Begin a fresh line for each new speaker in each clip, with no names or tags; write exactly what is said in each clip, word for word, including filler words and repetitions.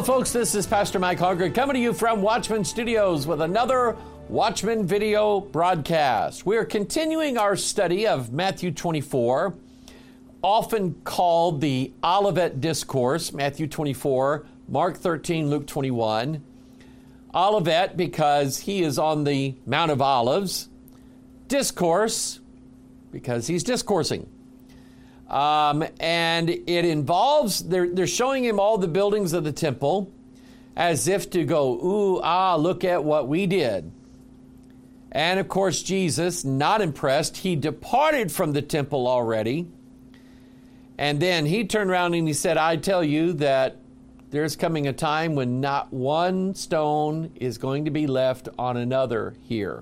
folks, this is Pastor Mike Hargreaves coming to you from Watchman Studios with another Watchman video broadcast. We are continuing our study of Matthew twenty-four, often called the Olivet Discourse, Matthew twenty-four, Mark thirteen, Luke twenty-one. Olivet because he is on the Mount of Olives. Discourse because he's discoursing. Um, and it involves, they're, they're showing him all the buildings of the temple as if to go, ooh, ah, look at what we did. And of course, Jesus, not impressed, he departed from the temple already. And then he turned around and he said, I tell you that there's coming a time when not one stone is going to be left on another here.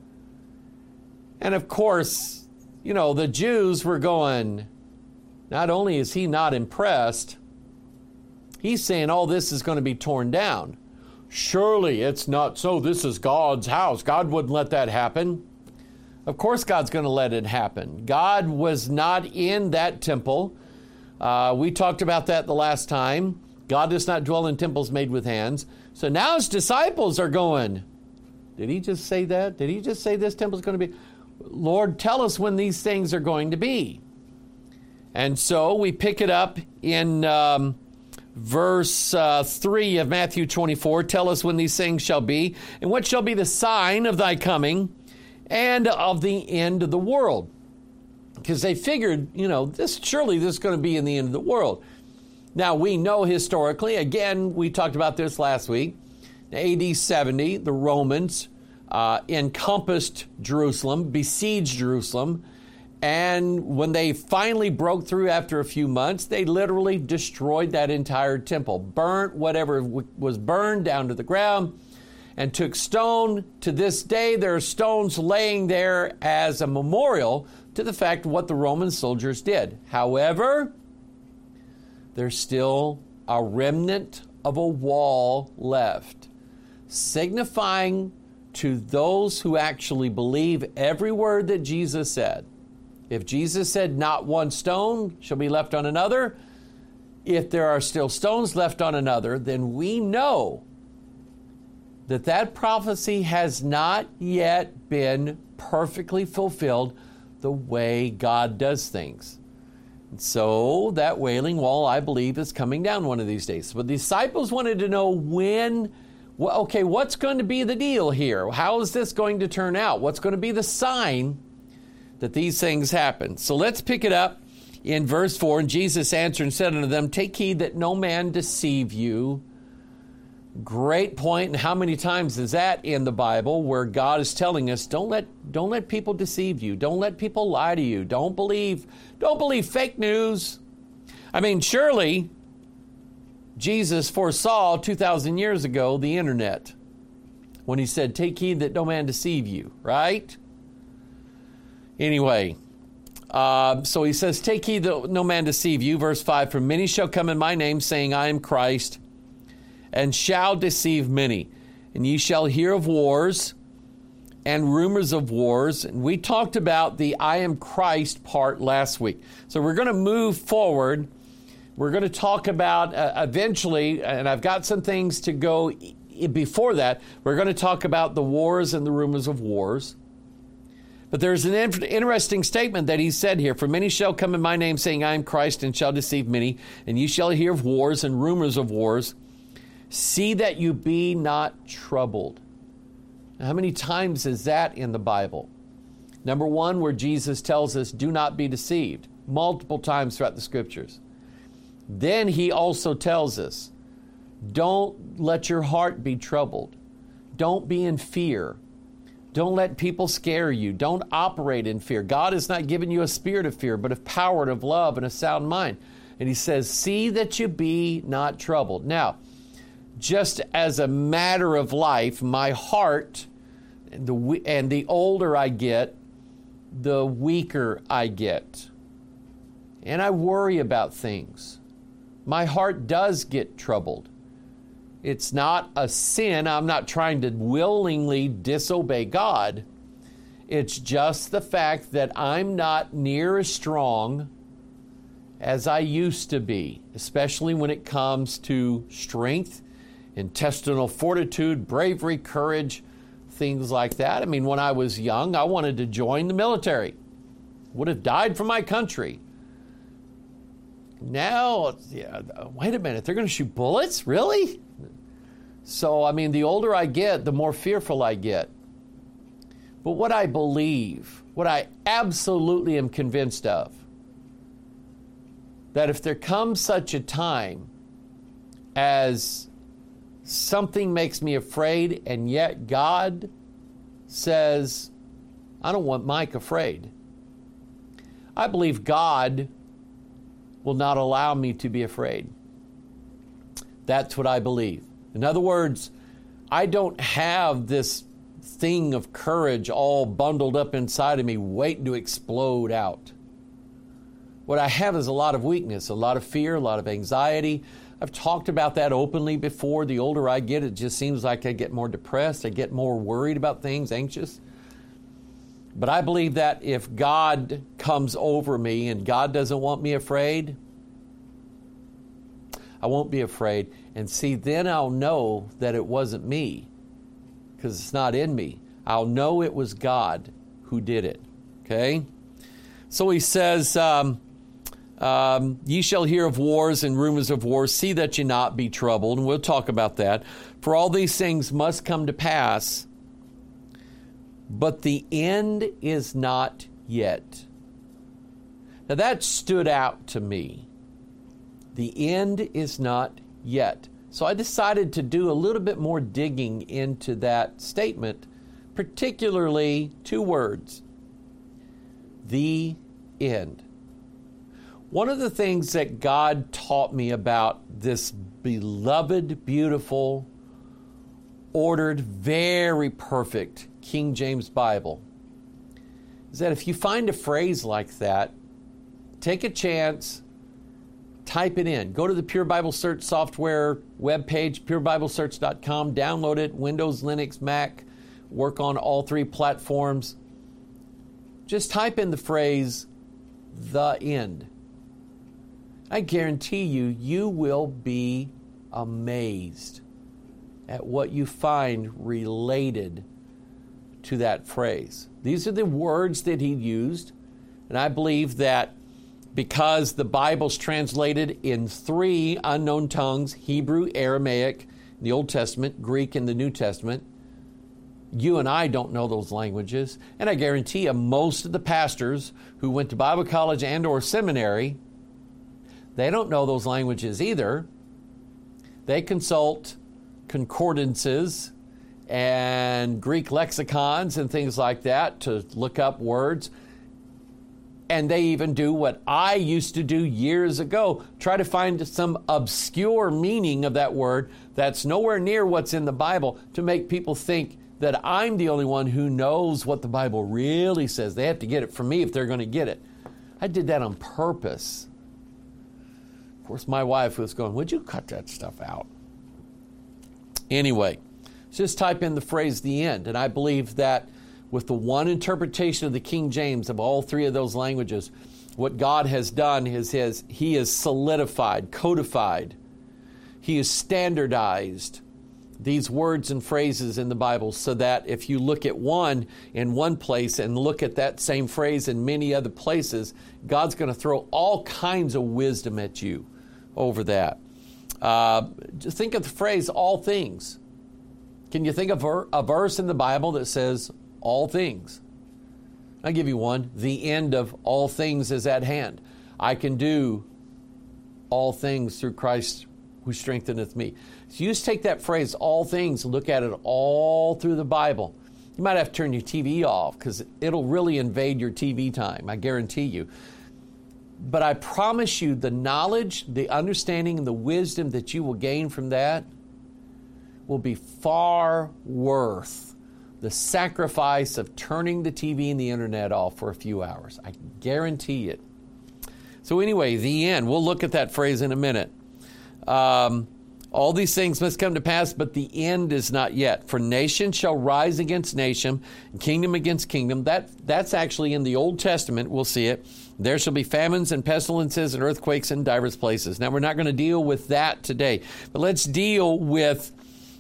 And of course, you know, the Jews were going, not only is he not impressed, he's saying all this is going to be torn down. Surely it's not so. This is God's house. God wouldn't let that happen. Of course God's going to let it happen. God was not in that temple. Uh, we talked about that the last time. God does not dwell in temples made with hands. So now his disciples are going, did he just say that? Did he just say this temple is going to be? Lord, tell us when these things are going to be. And so we pick it up in um, verse uh, three of Matthew twenty-four. Tell us when these things shall be, and what shall be the sign of thy coming and of the end of the world. Because they figured, you know, this surely this is going to be in the end of the world. Now, we know historically, again, we talked about this last week, A D seventy, the Romans uh, encompassed Jerusalem, besieged Jerusalem, and when they finally broke through after a few months, they literally destroyed that entire temple, burnt whatever was burned down to the ground, and took stone. To this day, there are stones laying there as a memorial to the fact of what the Roman soldiers did. However, there's still a remnant of a wall left, signifying to those who actually believe every word that Jesus said. If Jesus said not one stone shall be left on another, if there are still stones left on another, then we know that that prophecy has not yet been perfectly fulfilled the way God does things. So that Wailing Wall, I believe, is coming down one of these days. But the disciples wanted to know when, well, okay, what's going to be the deal here? How is this going to turn out? What's going to be the sign that these things happen? So let's pick it up in verse four. And Jesus answered and said unto them, take heed that no man deceive you. Great point. And how many times is that in the Bible where God is telling us, don't let don't let people deceive you. Don't let people lie to you. Don't believe, don't believe fake news. I mean, surely Jesus foresaw two thousand years ago the internet when he said, take heed that no man deceive you, right? Anyway, uh, so he says, take heed that no man deceive you. Verse five, for many shall come in my name, saying, I am Christ, and shall deceive many. And ye shall hear of wars and rumors of wars. And we talked about the I am Christ part last week. So we're going to move forward. We're going to talk about uh, eventually, and I've got some things to go before that. We're going to talk about the wars and the rumors of wars. But there's an interesting statement that he said here. For many shall come in my name, saying, I am Christ, and shall deceive many. And ye shall hear of wars and rumors of wars. See that you be not troubled. Now, how many times is that in the Bible? Number one, where Jesus tells us, do not be deceived. Multiple times throughout the scriptures. Then he also tells us, don't let your heart be troubled. Don't be in fear. Don't let people scare you. Don't operate in fear. God has not given you a spirit of fear, but of power and of love and a sound mind. And he says, see that you be not troubled. Now, just as a matter of life, my heart, and the, and the older I get, the weaker I get. And I worry about things. My heart does get troubled. It's not a sin. I'm not trying to willingly disobey God. It's just the fact that I'm not near as strong as I used to be, especially when it comes to strength intestinal fortitude, bravery, courage, things like that. I mean, when I was young, I wanted to join the military. Would have died for my country. Now, yeah, wait a minute, they're going to shoot bullets? Really? So, I mean, the older I get, the more fearful I get. But what I believe, what I absolutely am convinced of, that if there comes such a time as something makes me afraid, and yet God says, I don't want Mike afraid. I believe God will not allow me to be afraid. That's what I believe. In other words, I don't have this thing of courage all bundled up inside of me waiting to explode out. What I have is a lot of weakness, a lot of fear, a lot of anxiety. I've talked about that openly before. The older I get, it just seems like I get more depressed. I get more worried about things, anxious. But I believe that if God comes over me and God doesn't want me afraid, I won't be afraid. And see, then I'll know that it wasn't me, because it's not in me. I'll know it was God who did it. Okay? So he says, um, um, ye shall hear of wars and rumors of wars. See that ye not be troubled. And we'll talk about that. For all these things must come to pass, but the end is not yet. Now that stood out to me. The end is not yet. So I decided to do a little bit more digging into that statement, particularly two words: the end. One of the things that God taught me about this beloved, beautiful, ordered, very perfect King James Bible is that if you find a phrase like that, take a chance, type it in. Go to the Pure Bible Search software webpage, pure bible search dot com, download it, Windows, Linux, Mac, work on all three platforms. Just type in the phrase, the end. I guarantee you, you will be amazed at what you find related to that phrase. These are the words that he used, and I believe that because the Bible's translated in three unknown tongues, Hebrew, Aramaic, in the Old Testament, Greek in the New Testament, you and I don't know those languages. And I guarantee you, most of the pastors who went to Bible college and or seminary, they don't know those languages either. They consult concordances and Greek lexicons and things like that to look up words. And they even do what I used to do years ago, try to find some obscure meaning of that word that's nowhere near what's in the Bible to make people think that I'm the only one who knows what the Bible really says. They have to get it from me if they're going to get it. I did that on purpose. Of course, my wife was going, would you cut that stuff out? Anyway, just type in the phrase, the end. And I believe that with the one interpretation of the King James of all three of those languages, what God has done is his, He has solidified, codified, He has standardized these words and phrases in the Bible so that if you look at one in one place and look at that same phrase in many other places, God's going to throw all kinds of wisdom at you over that. Uh, just think of the phrase, all things. Can you think of a verse in the Bible that says all things? I'll give you one. The end of all things is at hand. I can do all things through Christ who strengtheneth me. So you just take that phrase, all things, and look at it all through the Bible. You might have to turn your T V off because it'll really invade your T V time, I guarantee you. But I promise you the knowledge, the understanding, and the wisdom that you will gain from that will be far worth the sacrifice of turning the T V and the internet off for a few hours. I guarantee it. So anyway, the end. We'll look at that phrase in a minute. Um, all these things must come to pass, but the end is not yet. For nation shall rise against nation, and kingdom against kingdom. That, that's actually in the Old Testament. We'll see it. There shall be famines and pestilences and earthquakes in diverse places. Now, we're not going to deal with that today, but let's deal with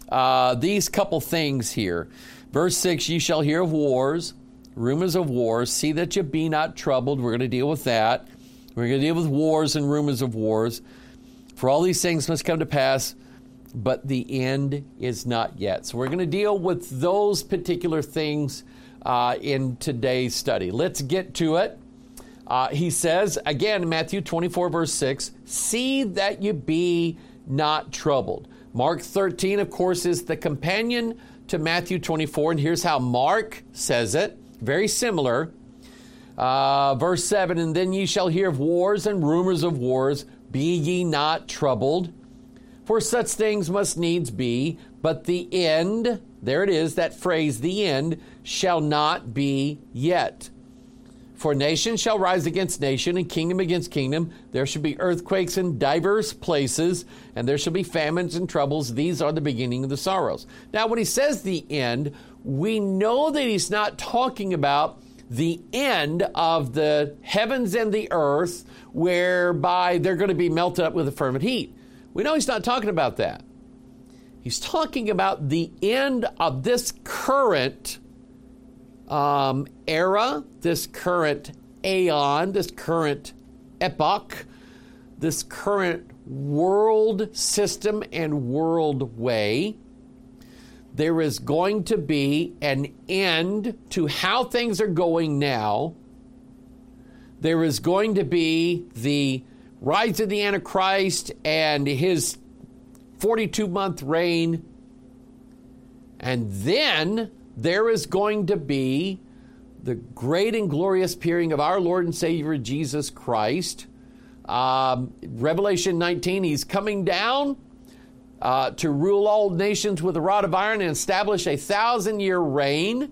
uh, these couple things here. Verse six, ye shall hear of wars, rumors of wars. See that you be not troubled. We're going to deal with that. We're going to deal with wars and rumors of wars. For all these things must come to pass, but the end is not yet. So we're going to deal with those particular things uh, in today's study. Let's get to it. Uh, he says, again, Matthew twenty-four, verse six, see that you be not troubled. Mark thirteen, of course, is the companion to Matthew twenty-four, and here's how Mark says it. Very similar. Uh, verse seven, and then ye shall hear of wars and rumors of wars. Be ye not troubled, for such things must needs be, but the end, there it is, that phrase, the end, shall not be yet. For nation shall rise against nation, and kingdom against kingdom. There shall be earthquakes in diverse places, and there shall be famines and troubles. These are the beginning of the sorrows. Now, when he says the end, we know that he's not talking about the end of the heavens and the earth, whereby they're going to be melted up with a fervent heat. We know he's not talking about that. He's talking about the end of this current um, era, this current aeon, this current epoch, this current world system and world way. There is going to be an end to how things are going now. There is going to be the rise of the Antichrist and his forty-two month reign. And then there is going to be the great and glorious appearing of our Lord and Savior Jesus Christ. Um, Revelation nineteen, he's coming down uh, to rule all nations with a rod of iron and establish a thousand year reign.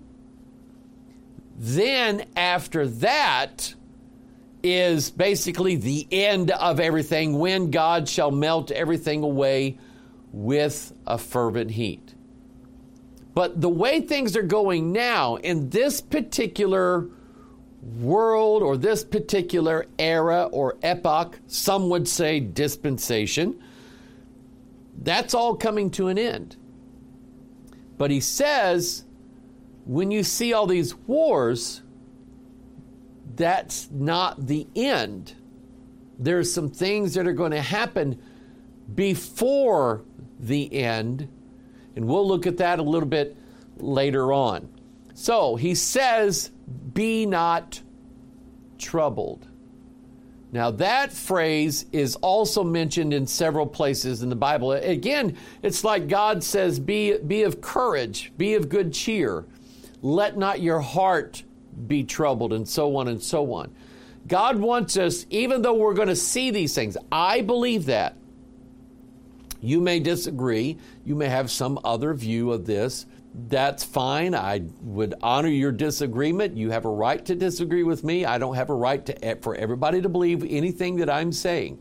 Then after that is basically the end of everything, when God shall melt everything away with a fervent heat. But the way things are going now in this particular world or this particular era or epoch, some would say dispensation, that's all coming to an end. But he says, when you see all these wars, that's not the end. There's some things that are going to happen before the end, and we'll look at that a little bit later on. So he says, be not troubled. Now that phrase is also mentioned in several places in the Bible. Again, it's like God says, be, be of courage, be of good cheer. Let not your heart be troubled, and so on and so on. God wants us, even though we're going to see these things, I believe that. You may disagree. You may have some other view of this. That's fine. I would honor your disagreement. You have a right to disagree with me. I don't have a right to for everybody to believe anything that I'm saying.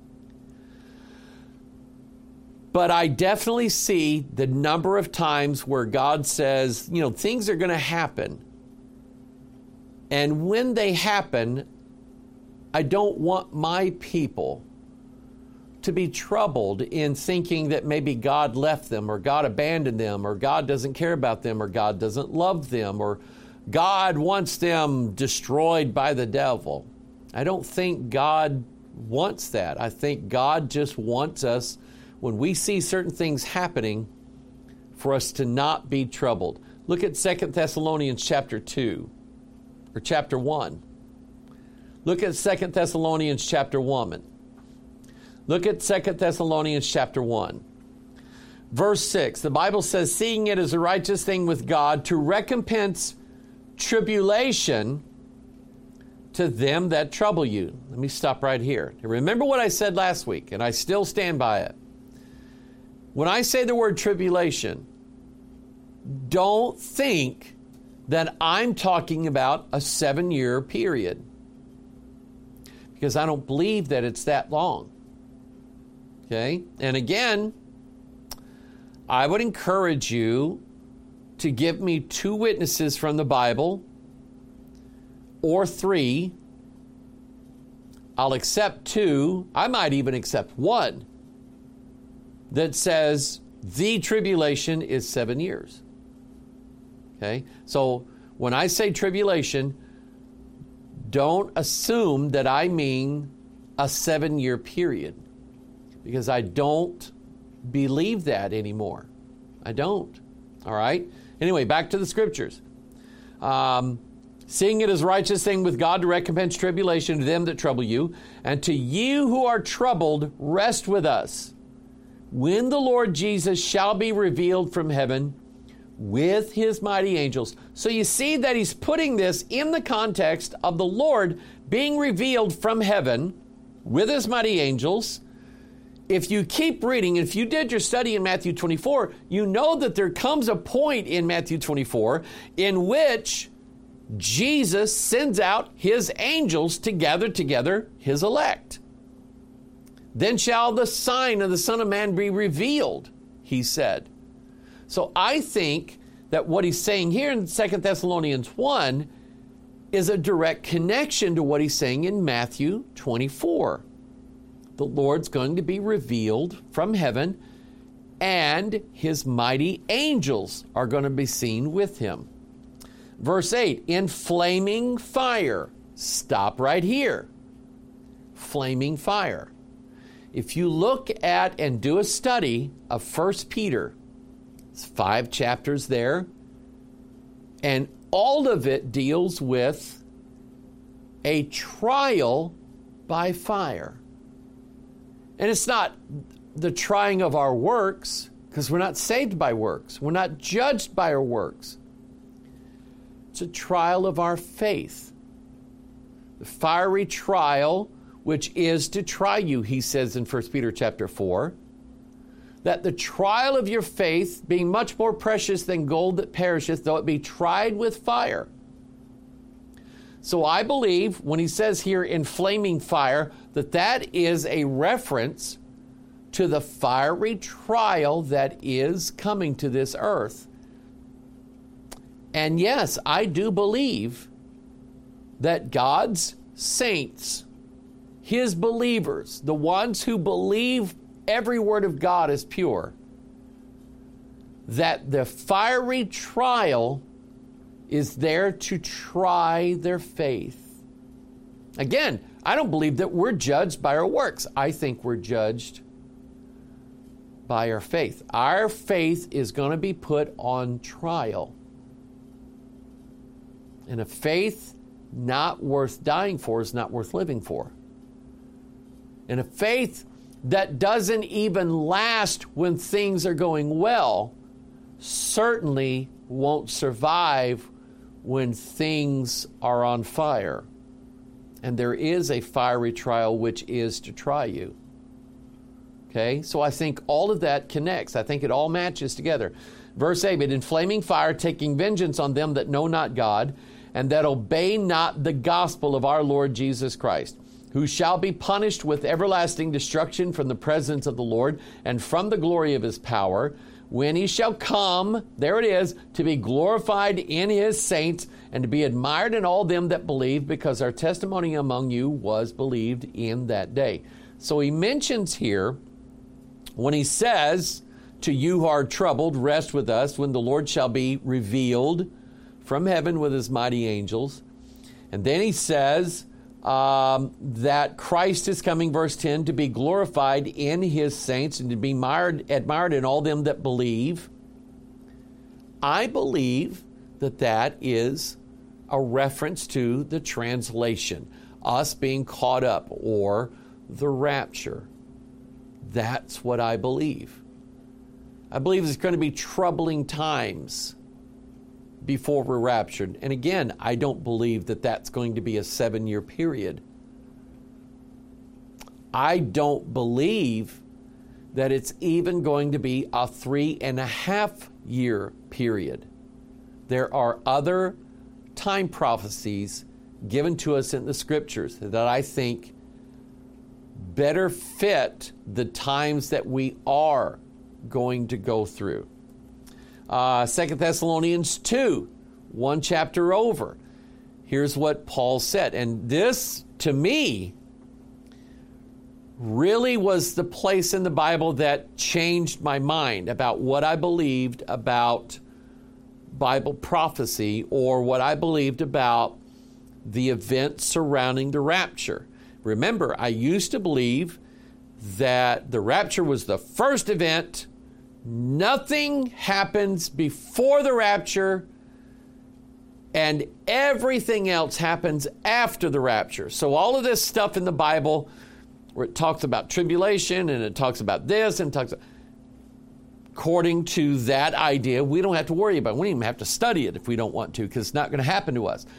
But I definitely see the number of times where God says, you know, things are going to happen. And when they happen, I don't want my people to be troubled in thinking that maybe God left them, or God abandoned them, or God doesn't care about them, or God doesn't love them, or God wants them destroyed by the devil. I don't think God wants that. I think God just wants us, when we see certain things happening, for us to not be troubled. Look at Second Thessalonians chapter two, or chapter one. Look at Second Thessalonians chapter one. Look at Second Thessalonians chapter one. Verse six, the Bible says, seeing it as a righteous thing with God to recompense tribulation to them that trouble you. Let me stop right here. Remember what I said last week, and I still stand by it. When I say the word tribulation, don't think that I'm talking about a seven-year period, because I don't believe that it's that long. Okay? And again, I would encourage you to give me two witnesses from the Bible, or three. I'll accept two. I might even accept one that says The tribulation is seven years. Okay? So when I say tribulation, don't assume that I mean a seven-year period, because I don't believe that anymore. I don't. All right? Anyway, back to the scriptures. Um, Seeing it as a righteous thing with God to recompense tribulation to them that trouble you, and to you who are troubled, rest with us, when the Lord Jesus shall be revealed from heaven with his mighty angels. So you see that he's putting this in the context of the Lord being revealed from heaven with his mighty angels. If you keep reading, if you did your study in Matthew twenty-four, you know that there comes a point in Matthew twenty-four in which Jesus sends out his angels to gather together his elect. Then shall the sign of the Son of Man be revealed, he said. So I think that what he's saying here in Second Thessalonians one is a direct connection to what he's saying in Matthew twenty-four. The Lord's going to be revealed from heaven, and his mighty angels are going to be seen with him. Verse eight, in flaming fire. Stop right here. Flaming fire. If you look at and do a study of First Peter, it's five chapters there, and all of it deals with a trial by fire. And it's not the trying of our works, because we're not saved by works. We're not judged by our works. It's a trial of our faith. The fiery trial, which is to try you, he says in First Peter chapter four, that the trial of your faith, being much more precious than gold that perisheth, though it be tried with fire. So I believe when he says here in flaming fire, that that is a reference to the fiery trial that is coming to this earth. And yes, I do believe that God's saints, his believers, the ones who believe every word of God is pure, that the fiery trial is there to try their faith. Again, I don't believe that we're judged by our works. I think we're judged by our faith. Our faith is going to be put on trial. And a faith not worth dying for is not worth living for. And a faith that doesn't even last when things are going well certainly won't survive when things are on fire. And there is a fiery trial which is to try you. Okay? So I think all of that connects. I think it all matches together. Verse eight, but in flaming fire, taking vengeance on them that know not God, and that obey not the gospel of our Lord Jesus Christ, who shall be punished with everlasting destruction from the presence of the Lord and from the glory of his power, when he shall come, there it is, to be glorified in his saints and to be admired in all them that believe, because our testimony among you was believed in that day. So he mentions here, when he says, to you who are troubled, rest with us, when the Lord shall be revealed from heaven with his mighty angels. And then he says um, that Christ is coming, verse ten, to be glorified in his saints and to be admired, admired in all them that believe. I believe that that is a reference to the translation, us being caught up, or the rapture. That's what I believe. I believe there's going to be troubling times before we're raptured. And again, I don't believe that that's going to be a seven-year period. I don't believe that it's even going to be a three and a half year period. There are other time prophecies given to us in the scriptures that I think better fit the times that we are going to go through. Uh, Second Thessalonians two, one chapter over. Here's what Paul said. And this, to me, really was the place in the Bible that changed my mind about what I believed about Bible prophecy, or what I believed about the events surrounding the rapture. Remember, I used to believe that the rapture was the first event. Nothing happens before the rapture, and everything else happens after the rapture. So all of this stuff in the Bible, where it talks about tribulation and it talks about this and it talks about, according to that idea, we don't have to worry about it. We don't even have to study it if we don't want to, because it's not going to happen to us.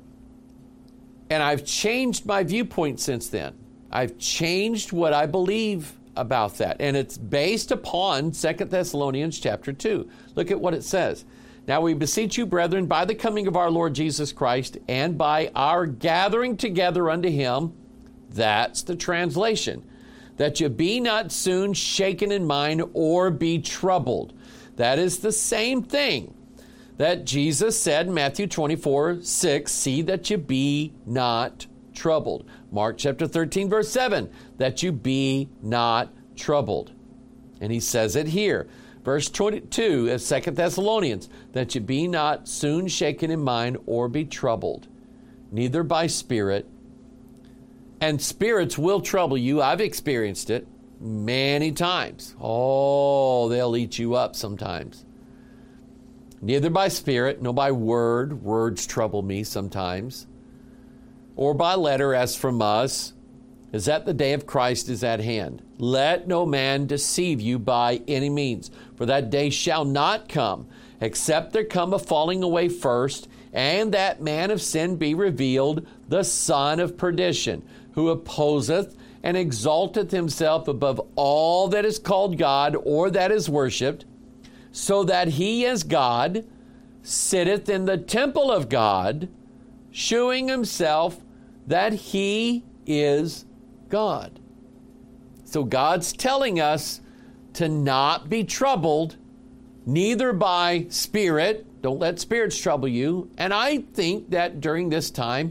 And I've changed my viewpoint since then. I've changed what I believe about that. And it's based upon Second Thessalonians chapter two. Look at what it says. Now we beseech you, brethren, by the coming of our Lord Jesus Christ, and by our gathering together unto him, that's the translation, that you be not soon shaken in mind or be troubled. That is the same thing that Jesus said in Matthew twenty-four, six, see that you be not troubled. Mark chapter thirteen, verse seven, that you be not troubled. And he says it here. Verse twenty-two of Second Thessalonians, that you be not soon shaken in mind or be troubled, neither by spirit. And spirits will trouble you. I've experienced it many times. Oh, they'll eat you up sometimes. Neither by spirit, nor by word. Words trouble me sometimes. Or by letter, as from us, is that the day of Christ is at hand. Let no man deceive you by any means, for that day shall not come, except there come a falling away first, and that man of sin be revealed, the son of perdition, who opposeth and exalteth himself above all that is called God or that is worshipped, so that he as God sitteth in the temple of God, shewing himself that he is God. So God's telling us to not be troubled, neither by spirit. Don't let spirits trouble you. And I think that during this time,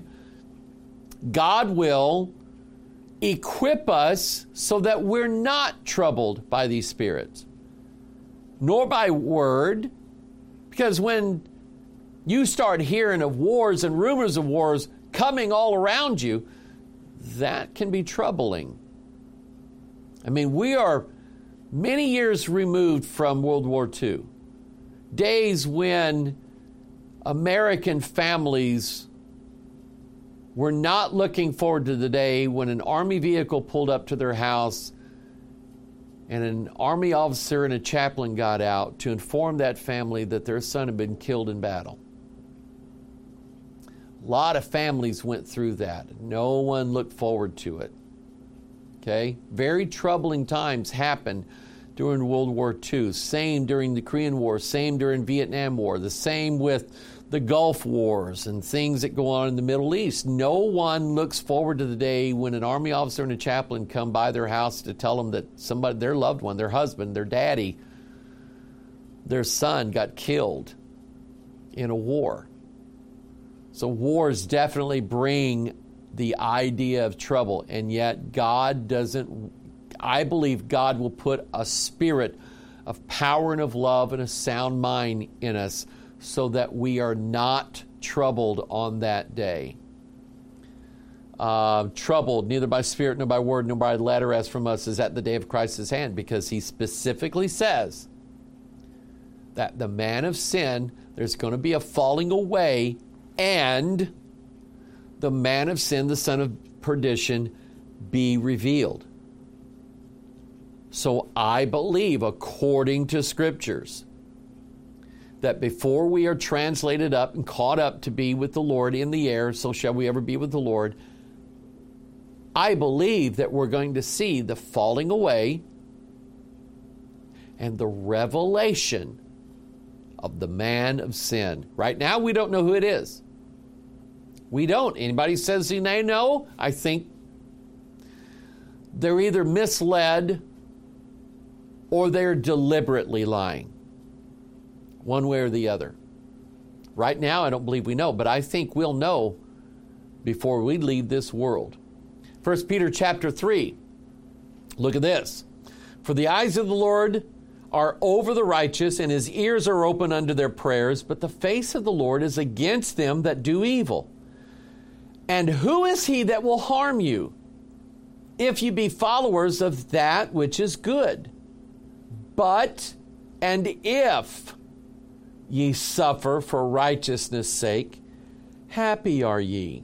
God will equip us so that we're not troubled by these spirits, nor by word. Because when you start hearing of wars and rumors of wars coming all around you, that can be troubling. I mean, we are many years removed from World War Two. Days when American families were not looking forward to the day when an Army vehicle pulled up to their house and an Army officer and a chaplain got out to inform that family that their son had been killed in battle. A lot of families went through that. No one looked forward to it. Okay? Very troubling times happened during World War Two. Same during the Korean War. Same during Vietnam War. The same with the Gulf Wars and things that go on in the Middle East. No one looks forward to the day when an Army officer and a chaplain come by their house to tell them that somebody, their loved one, their husband, their daddy, their son got killed in a war. So wars definitely bring the idea of trouble, and yet God doesn't, I believe God will put a spirit of power and of love and a sound mind in us so that we are not troubled on that day. Uh, troubled neither by spirit, nor by word, nor by letter, as from us, is at the day of Christ's hand, because he specifically says that the man of sin, there's going to be a falling away, and the man of sin, the son of perdition, be revealed. So I believe, according to scriptures, that before we are translated up and caught up to be with the Lord in the air, so shall we ever be with the Lord, I believe that we're going to see the falling away and the revelation of the man of sin. Right now, we don't know who it is. We don't. Anybody says they know? I think they're either misled or they're deliberately lying. One way or the other. Right now, I don't believe we know, but I think we'll know before we leave this world. First Peter chapter three. Look at this. For the eyes of the Lord are over the righteous, and his ears are open unto their prayers, but the face of the Lord is against them that do evil. And who is he that will harm you, if you be followers of that which is good? But, and if ye suffer for righteousness' sake, happy are ye.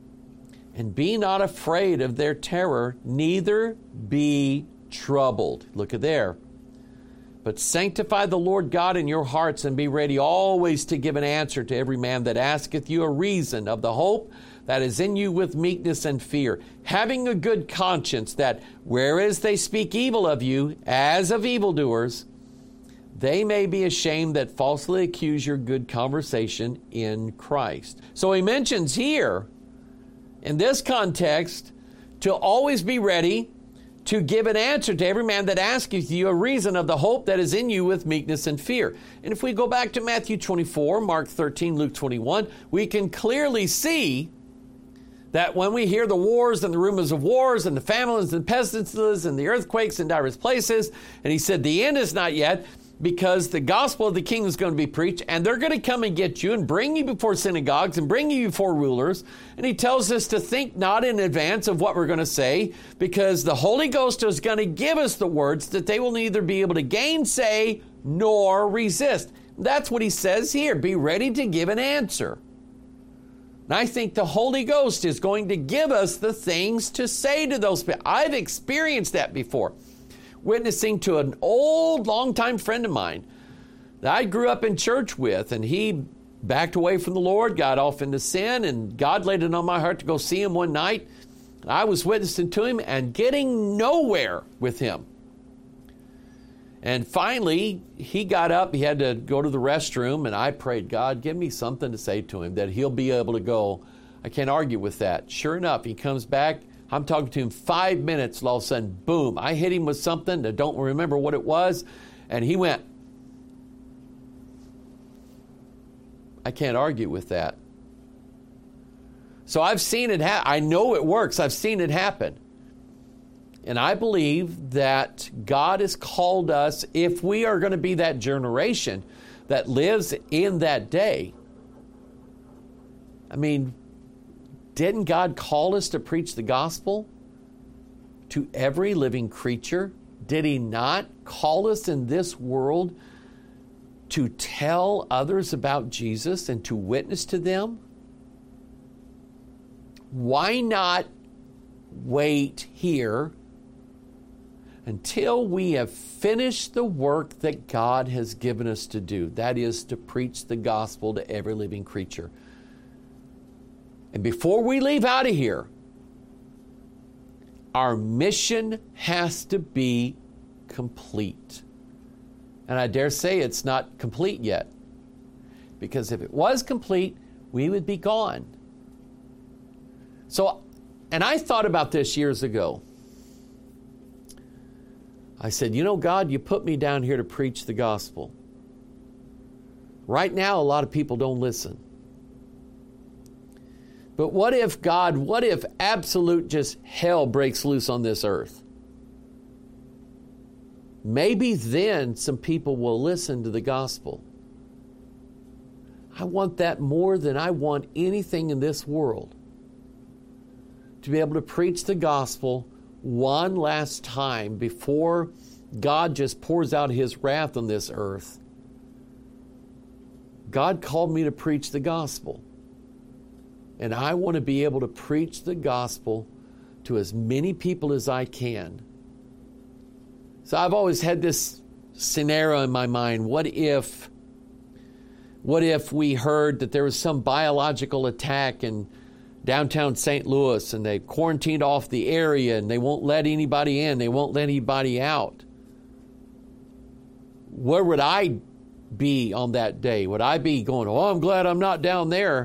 And be not afraid of their terror, neither be troubled. Look at there. But sanctify the Lord God in your hearts, and be ready always to give an answer to every man that asketh you a reason of the hope that is in you with meekness and fear, having a good conscience, that whereas they speak evil of you, as of evildoers, they may be ashamed that falsely accuse your good conversation in Christ. So he mentions here, in this context, to always be ready to give an answer to every man that asketh you a reason of the hope that is in you with meekness and fear. And if we go back to Matthew twenty-four, Mark thirteen, Luke twenty-one, we can clearly see that when we hear the wars and the rumors of wars and the famines and pestilences and the earthquakes in diverse places, and he said the end is not yet, because the gospel of the kingdom is going to be preached, and they're going to come and get you and bring you before synagogues and bring you before rulers. And he tells us to think not in advance of what we're going to say, because the Holy Ghost is going to give us the words that they will neither be able to gainsay nor resist. That's what he says here. Be ready to give an answer. And I think the Holy Ghost is going to give us the things to say to those people. I've experienced that before. Witnessing to an old, longtime friend of mine that I grew up in church with, and he backed away from the Lord, got off into sin, and God laid it on my heart to go see him one night. I was witnessing to him and getting nowhere with him. And finally, he got up, he had to go to the restroom, and I prayed, God, give me something to say to him that he'll be able to go. I can't argue with that. Sure enough, he comes back. I'm talking to him five minutes, and all of a sudden, boom, I hit him with something. I don't remember what it was. And he went. I can't argue with that. So I've seen it happen. I know it works. I've seen it happen. And I believe that God has called us, if we are going to be that generation that lives in that day. I mean, didn't God call us to preach the gospel to every living creature? Did he not call us in this world to tell others about Jesus and to witness to them? Why not wait here until we have finished the work that God has given us to do? That is to preach the gospel to every living creature. And before we leave out of here, our mission has to be complete. And I dare say it's not complete yet. Because if it was complete, we would be gone. So, and I thought about this years ago. I said, you know, God, you put me down here to preach the gospel. Right now, a lot of people don't listen. But what if, God, what if absolute just hell breaks loose on this earth? Maybe then some people will listen to the gospel. I want that more than I want anything in this world. To be able to preach the gospel one last time before God just pours out his wrath on this earth. God called me to preach the gospel. And I want to be able to preach the gospel to as many people as I can. So I've always had this scenario in my mind. What if, what if we heard that there was some biological attack in downtown Saint Louis, and they quarantined off the area, and they won't let anybody in, they won't let anybody out? Where would I be on that day? Would I be going, oh, I'm glad I'm not down there?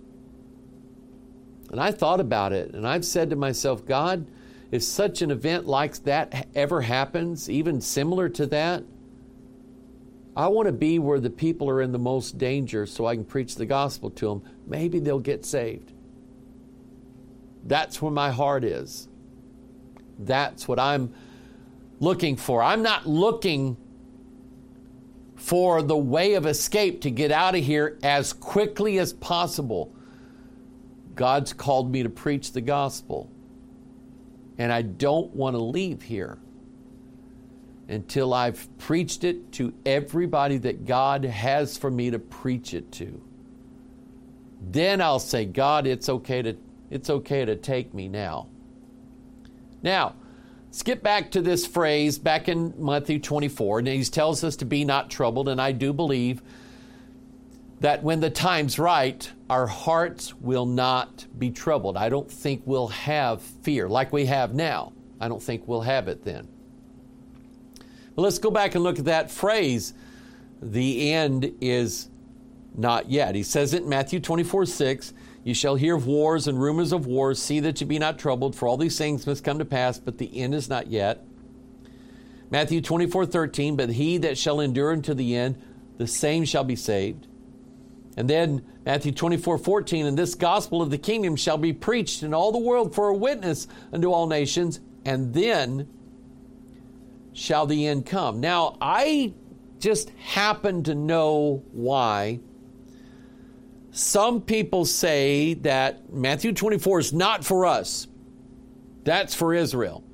And I thought about it, and I've said to myself, God, if such an event like that ever happens, even similar to that, I want to be where the people are in the most danger so I can preach the gospel to them. Maybe they'll get saved. That's where my heart is. That's what I'm looking for. I'm not looking for the way of escape to get out of here as quickly as possible. God's called me to preach the gospel. And I don't want to leave here until I've preached it to everybody that God has for me to preach it to. Then I'll say, God, it's okay to, it's okay to take me now. Now, skip back to this phrase back in Matthew twenty-four, and he tells us to be not troubled, and I do believe that when the time's right, our hearts will not be troubled. I don't think we'll have fear like we have now. I don't think we'll have it then. But let's go back and look at that phrase, the end is not yet. He says it in Matthew twenty-four six, you shall hear of wars and rumors of wars. See that you be not troubled, for all these things must come to pass, but the end is not yet. Matthew twenty-four thirteen, but he that shall endure unto the end, the same shall be saved. And then Matthew twenty-four fourteen, and this gospel of the kingdom shall be preached in all the world for a witness unto all nations, and then shall the end come. Now, I just happen to know why some people say that Matthew twenty-four is not for us. That's for Israel.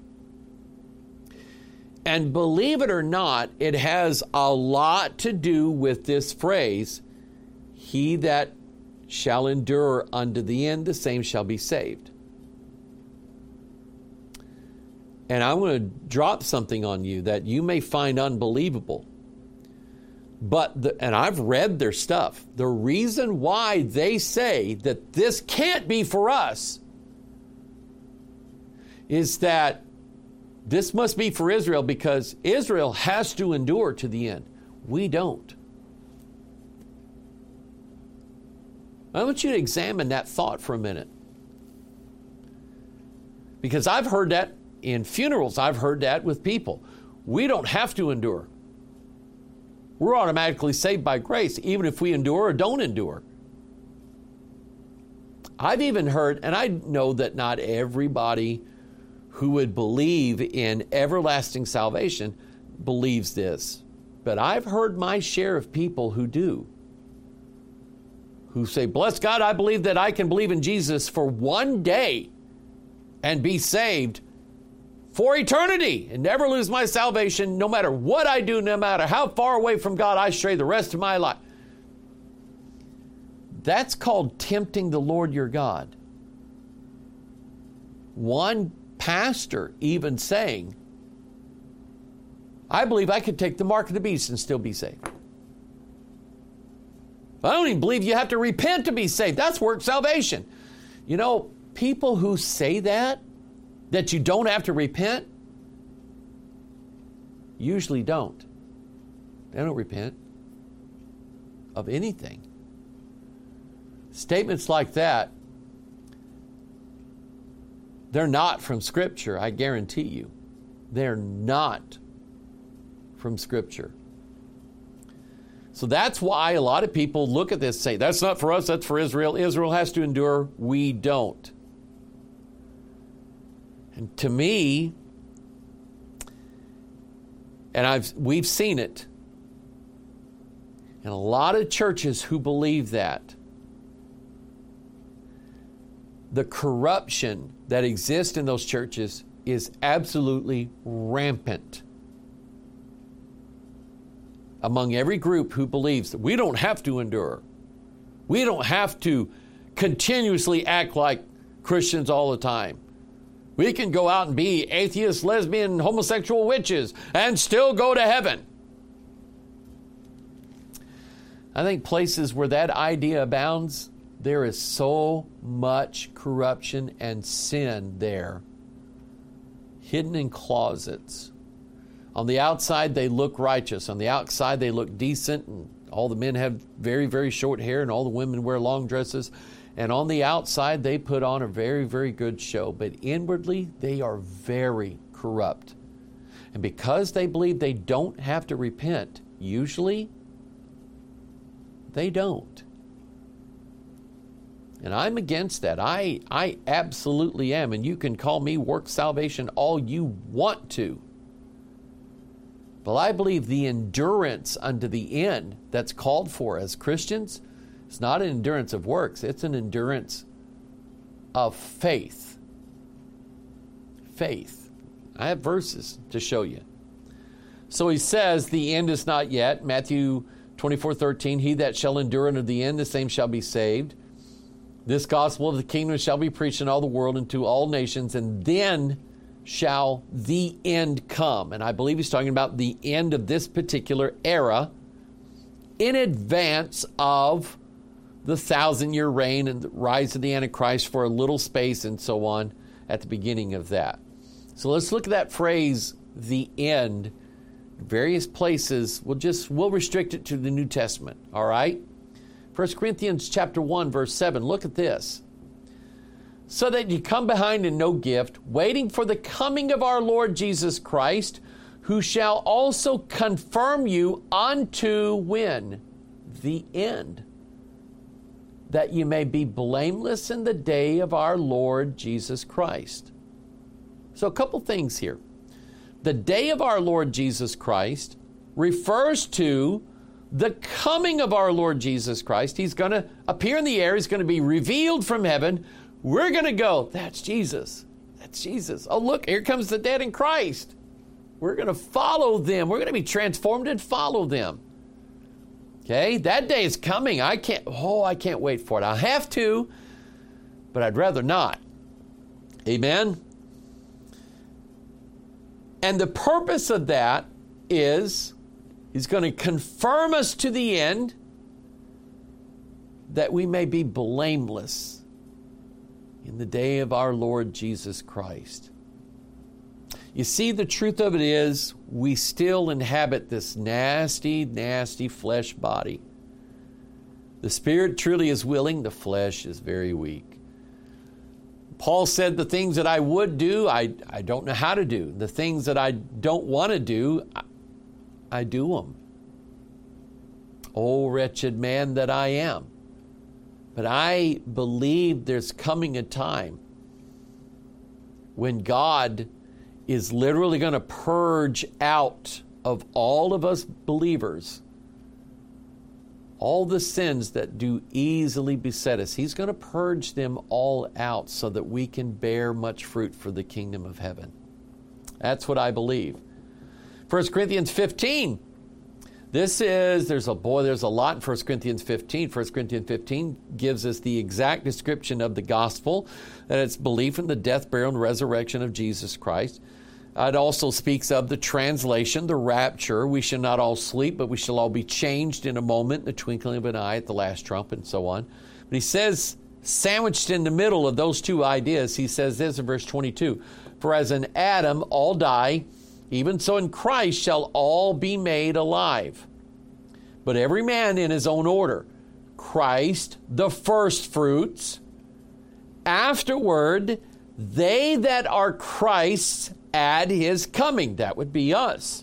And believe it or not, it has a lot to do with this phrase, he that shall endure unto the end, the same shall be saved. And I'm going to drop something on you that you may find unbelievable. But, the, and I've read their stuff. The reason why they say that this can't be for us is that this must be for Israel because Israel has to endure to the end. We don't. I want you to examine that thought for a minute. Because I've heard that in funerals. I've heard that with people. We don't have to endure. We're automatically saved by grace, even if we endure or don't endure. I've even heard, and I know that not everybody who would believe in everlasting salvation believes this, but I've heard my share of people who do. Who say, bless God, I believe that I can believe in Jesus for one day and be saved for eternity and never lose my salvation no matter what I do, no matter how far away from God I stray the rest of my life. That's called tempting the Lord your God. One pastor even saying, I believe I could take the mark of the beast and still be saved. I don't even believe you have to repent to be saved. That's work salvation. You know, people who say that, that you don't have to repent, usually don't. They don't repent of anything. Statements like that, they're not from Scripture, I guarantee you. They're not from Scripture. So that's why a lot of people look at this and say, that's not for us, that's for Israel. Israel has to endure. We don't. And to me, and I've we've seen it, in a lot of churches who believe that, the corruption that exists in those churches is absolutely rampant. Among every group who believes that we don't have to endure. We don't have to continuously act like Christians all the time. We can go out and be atheist, lesbian, homosexual witches and still go to heaven. I think places where that idea abounds, there is so much corruption and sin there, hidden in closets. On the outside, they look righteous. On the outside, they look decent. And all the men have very, very short hair, and all the women wear long dresses. And on the outside, they put on a very, very good show. But inwardly, they are very corrupt. And because they believe they don't have to repent, usually, they don't. And I'm against that. I, I absolutely am. And you can call me work salvation all you want to. But I believe the endurance unto the end that's called for as Christians, it's not an endurance of works, it's an endurance of faith. Faith. I have verses to show you. So he says, the end is not yet. Matthew twenty-four thirteen, he that shall endure unto the end, the same shall be saved. This gospel of the kingdom shall be preached in all the world and to all nations, and then shall the end come. And I believe he's talking about the end of this particular era in advance of the thousand-year reign and the rise of the Antichrist for a little space and so on at the beginning of that. So let's look at that phrase, the end. Various places, we'll just, we'll restrict it to the New Testament, all right? First Corinthians chapter one, verse seven, look at this. So that you come behind in no gift, waiting for the coming of our Lord Jesus Christ, who shall also confirm you unto when? The end. That you may be blameless in the day of our Lord Jesus Christ. So a couple things here. The day of our Lord Jesus Christ refers to the coming of our Lord Jesus Christ. He's going to appear in the air. He's going to be revealed from heaven. We're going to go, that's Jesus. That's Jesus. Oh, look, here comes the dead in Christ. We're going to follow them. We're going to be transformed and follow them. Okay, that day is coming. I can't, oh, I can't wait for it. I have to, but I'd rather not. Amen? And the purpose of that is he's going to confirm us to the end that we may be blameless in the day of our Lord Jesus Christ. You see, the truth of it is we still inhabit this nasty, nasty flesh body. The spirit truly is willing, the flesh is very weak. Paul said the things that I would do, I, I don't know how to do. The things that I don't want to do, I, I do them. Oh, wretched man that I am. But I believe there's coming a time when God is literally going to purge out of all of us believers all the sins that do easily beset us. He's going to purge them all out so that we can bear much fruit for the kingdom of heaven. That's what I believe. First Corinthians fifteen. This is, there's a, boy, there's a lot in First Corinthians fifteen. First Corinthians fifteen gives us the exact description of the gospel, that it's belief in the death, burial, and resurrection of Jesus Christ. It also speaks of the translation, the rapture. We shall not all sleep, but we shall all be changed in a moment, in the twinkling of an eye at the last trump, and so on. But he says, sandwiched in the middle of those two ideas, he says this in verse twenty-two, for as in Adam all die, even so in Christ shall all be made alive. But every man in his own order. Christ, the first fruits. Afterward, they that are Christ's at his coming. That would be us.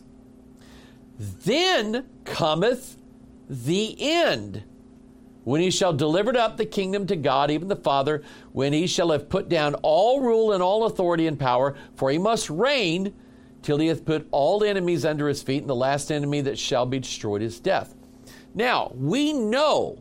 Then cometh the end, when he shall deliver up the kingdom to God, even the Father, when he shall have put down all rule and all authority and power, for he must reign till he hath put all enemies under his feet, and the last enemy that shall be destroyed is death. Now, we know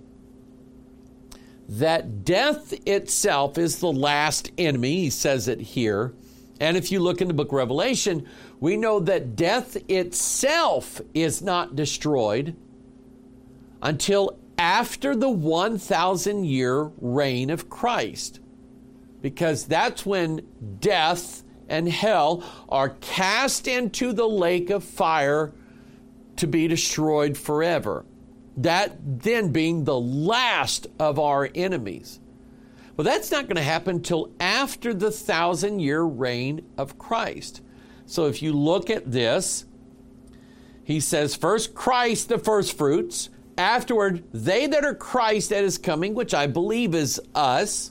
that death itself is the last enemy. He says it here. And if you look in the book of Revelation, we know that death itself is not destroyed until after the one thousand year reign of Christ. Because that's when death and hell are cast into the lake of fire to be destroyed forever. That then being the last of our enemies. Well, that's not going to happen till after the thousand-year reign of Christ. So if you look at this, he says, first Christ the first fruits, afterward they that are Christ at his coming, which I believe is us,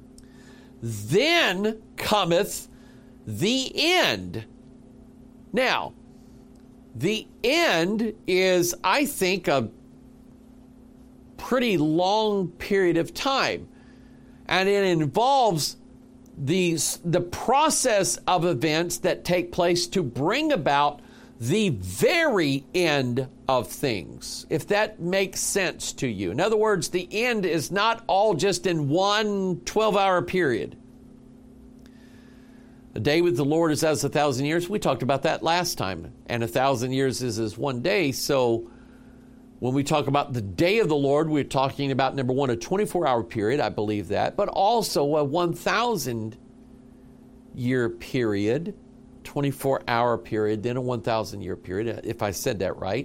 then cometh the end. Now, the end is, I think, a pretty long period of time. And it involves the, the process of events that take place to bring about the very end of things, if that makes sense to you. In other words, the end is not all just in one twelve-hour period. A day with the Lord is as a thousand years. We talked about that last time. And a thousand years is as one day. So when we talk about the day of the Lord, we're talking about, number one, a twenty-four hour period. I believe that. But also a one thousand year period, twenty-four hour period, then a one thousand year period, if I said that right.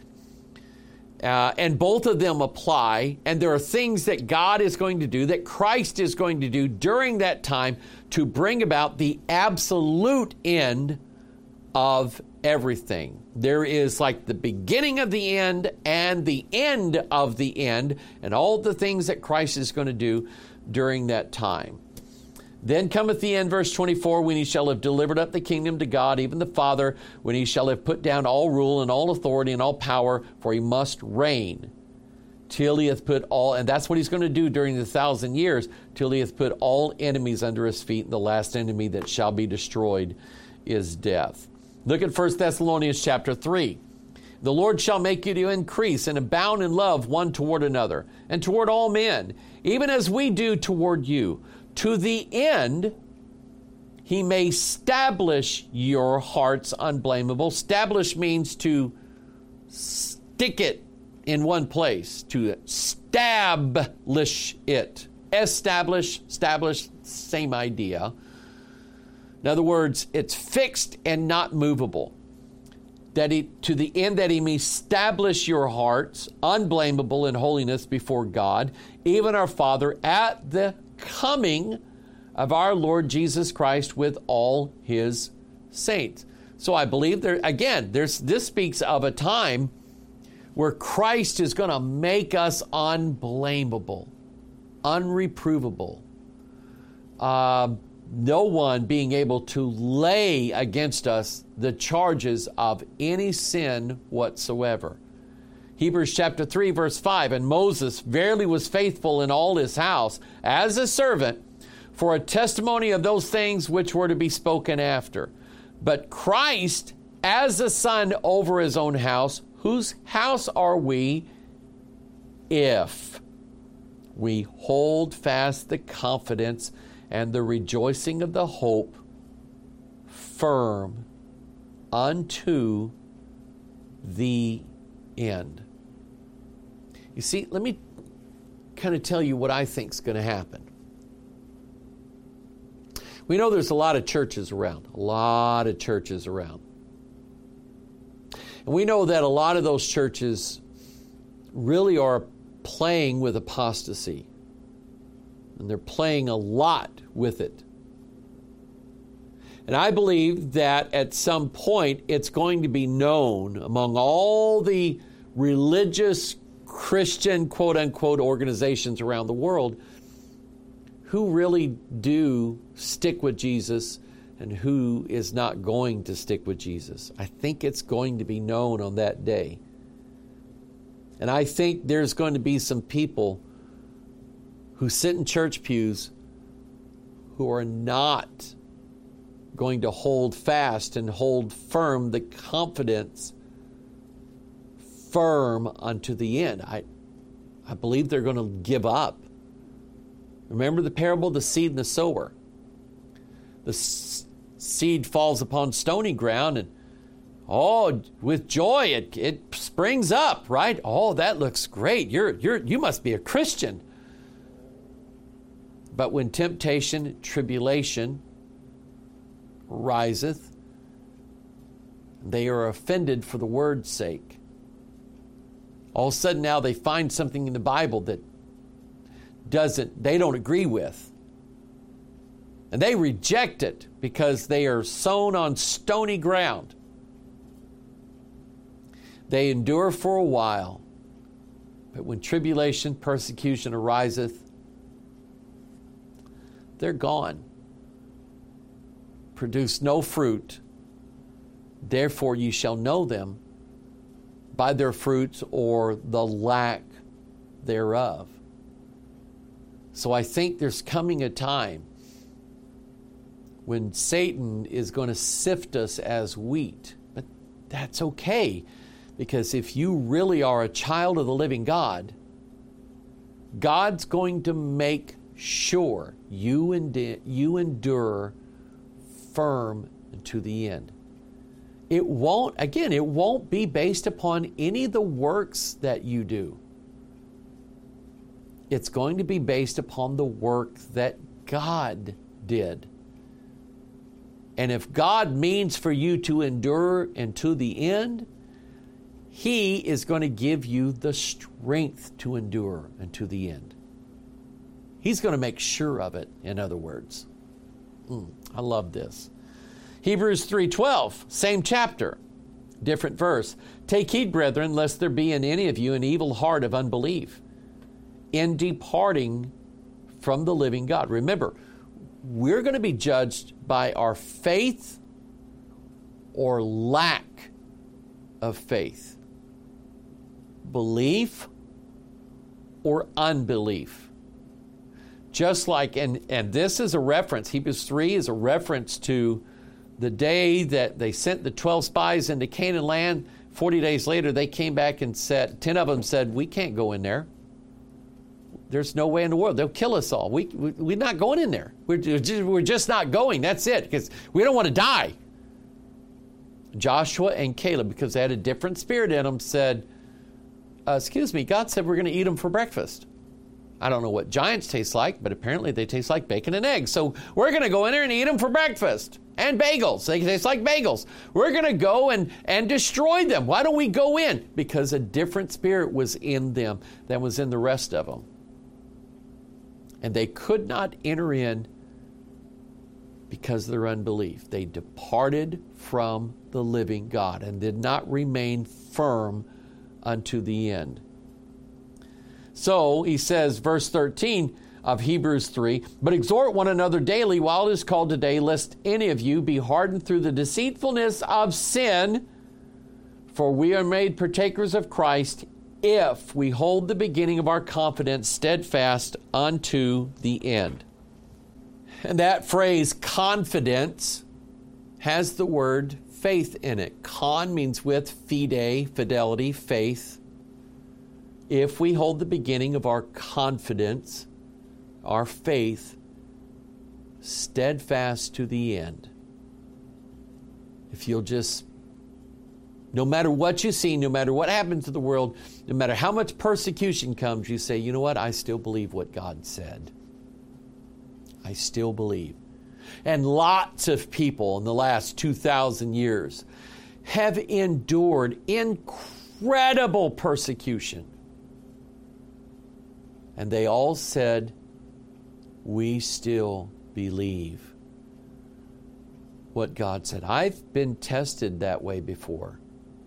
Uh, and both of them apply, and there are things that God is going to do, that Christ is going to do during that time to bring about the absolute end of everything. There is like the beginning of the end and the end of the end, and all the things that Christ is going to do during that time. Then cometh the end, verse twenty-four, when he shall have delivered up the kingdom to God, even the Father, when he shall have put down all rule and all authority and all power, for he must reign till he hath put all, and that's what he's going to do during the thousand years, till he hath put all enemies under his feet, and the last enemy that shall be destroyed is death. Look at First Thessalonians chapter three. The Lord shall make you to increase and abound in love one toward another, and toward all men, even as we do toward you, to the end he may establish your hearts unblameable. Establish means to stick it in one place, to establish it. Establish, establish, same idea. In other words, it's fixed and not movable. That he, to the end that he may establish your hearts unblameable in holiness before God, even our Father, at the coming of our Lord Jesus Christ with all his saints. So I believe there, again, there's, this speaks of a time where Christ is going to make us unblameable, unreprovable. Uh, no one being able to lay against us the charges of any sin whatsoever. Hebrews chapter three, verse five, and Moses verily was faithful in all his house as a servant for a testimony of those things which were to be spoken after. But Christ as a son over his own house, whose house are we if we hold fast the confidence and the rejoicing of the hope firm unto the end. You see, let me kind of tell you what I think is going to happen. We know there's a lot of churches around, a lot of churches around. And we know that a lot of those churches really are playing with apostasy. And they're playing a lot with it. And I believe that at some point it's going to be known among all the religious Christian quote-unquote organizations around the world who really do stick with Jesus and who is not going to stick with Jesus. I think it's going to be known on that day. And I think there's going to be some people who sit in church pews who are not going to hold fast and hold firm the confidence firm unto the end. I, I believe they're going to give up. Remember the parable of the seed and the sower. The s- seed falls upon stony ground and oh, with joy it, it springs up, right? Oh, that looks great. You're, you're, you must be a Christian. But when temptation, tribulation riseth, they are offended for the word's sake. All of a sudden now they find something in the Bible that doesn't, they don't agree with. And they reject it because they are sown on stony ground. They endure for a while, but when tribulation, persecution ariseth, they're gone. Produce no fruit. Therefore ye shall know them by their fruits or the lack thereof. So I think there's coming a time when Satan is going to sift us as wheat. But that's okay. Because if you really are a child of the living God, God's going to make sure you, end- you endure firm to the end. It won't, again, it won't be based upon any of the works that you do. It's going to be based upon the work that God did. And if God means for you to endure unto the end, He is going to give you the strength to endure unto the end. He's going to make sure of it, in other words. Mm, I love this. Hebrews three twelve, same chapter, different verse. Take heed, brethren, lest there be in any of you an evil heart of unbelief in departing from the living God. Remember, we're going to be judged by our faith or lack of faith. Belief or unbelief. Just like, and, and this is a reference, Hebrews three is a reference to the day that they sent the twelve spies into Canaan land. forty days later, they came back and said, ten of them said, we can't go in there. There's no way in the world. They'll kill us all. We, we, we're not going in there. We're just, we're just not going. That's it, because we don't want to die. Joshua and Caleb, because they had a different spirit in them, said, uh, excuse me, God said we're going to eat them for breakfast. I don't know what giants taste like, but apparently they taste like bacon and eggs. So we're going to go in there and eat them for breakfast. And bagels. They taste like bagels. We're going to go and, and destroy them. Why don't we go in? Because a different spirit was in them than was in the rest of them. And they could not enter in because of their unbelief. They departed from the living God and did not remain firm unto the end. So he says, verse thirteen of Hebrews three, but exhort one another daily while it is called today, lest any of you be hardened through the deceitfulness of sin. For we are made partakers of Christ if we hold the beginning of our confidence steadfast unto the end. And that phrase, confidence, has the word faith in it. Con means with, fide, fidelity, faith. If we hold the beginning of our confidence, our faith, steadfast to the end. If you'll just, no matter what you see, no matter what happens to the world, no matter how much persecution comes, you say, you know what, I still believe what God said. I still believe. And lots of people in the last two thousand years have endured incredible persecution. And they all said, we still believe what God said. I've been tested that way before.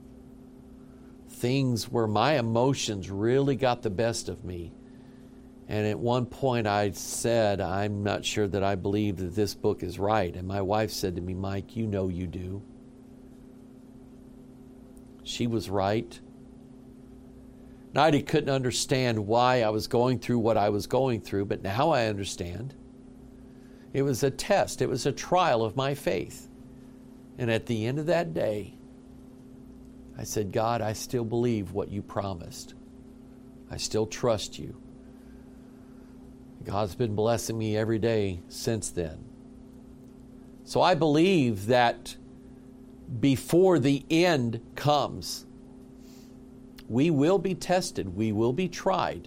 Things where my emotions really got the best of me. And at one point I said, I'm not sure that I believe that this book is right. And my wife said to me, Mike, you know you do. She was right. I couldn't understand why I was going through what I was going through, but now I understand. It was a test. It was a trial of my faith. And at the end of that day, I said, God, I still believe what you promised. I still trust you. God's been blessing me every day since then. So I believe that before the end comes, we will be tested. We will be tried.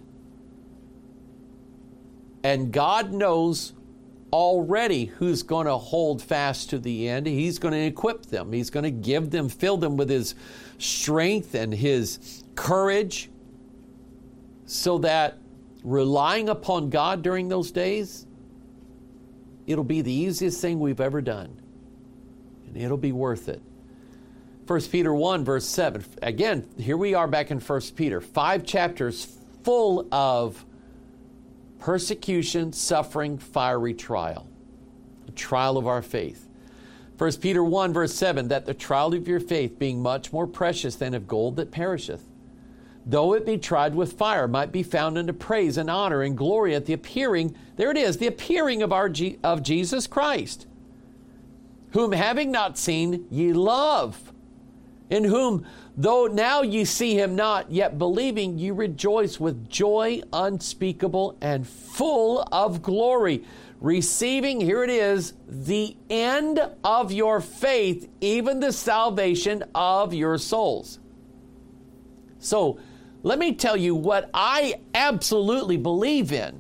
And God knows already who's going to hold fast to the end. He's going to equip them. He's going to give them, fill them with His strength and His courage so that relying upon God during those days, it'll be the easiest thing we've ever done. And it'll be worth it. First Peter one, verse seven. Again, here we are back in First Peter. Five chapters full of persecution, suffering, fiery trial. The trial of our faith. First Peter one, verse seven, that the trial of your faith, being much more precious than of gold that perisheth, though it be tried with fire, might be found unto praise and honor and glory at the appearing, there it is, the appearing of our G- of Jesus Christ, whom having not seen ye love, in whom, though now you see him not, yet believing, you rejoice with joy unspeakable and full of glory, receiving," here it is, "the end of your faith, even the salvation of your souls." So, let me tell you what I absolutely believe in.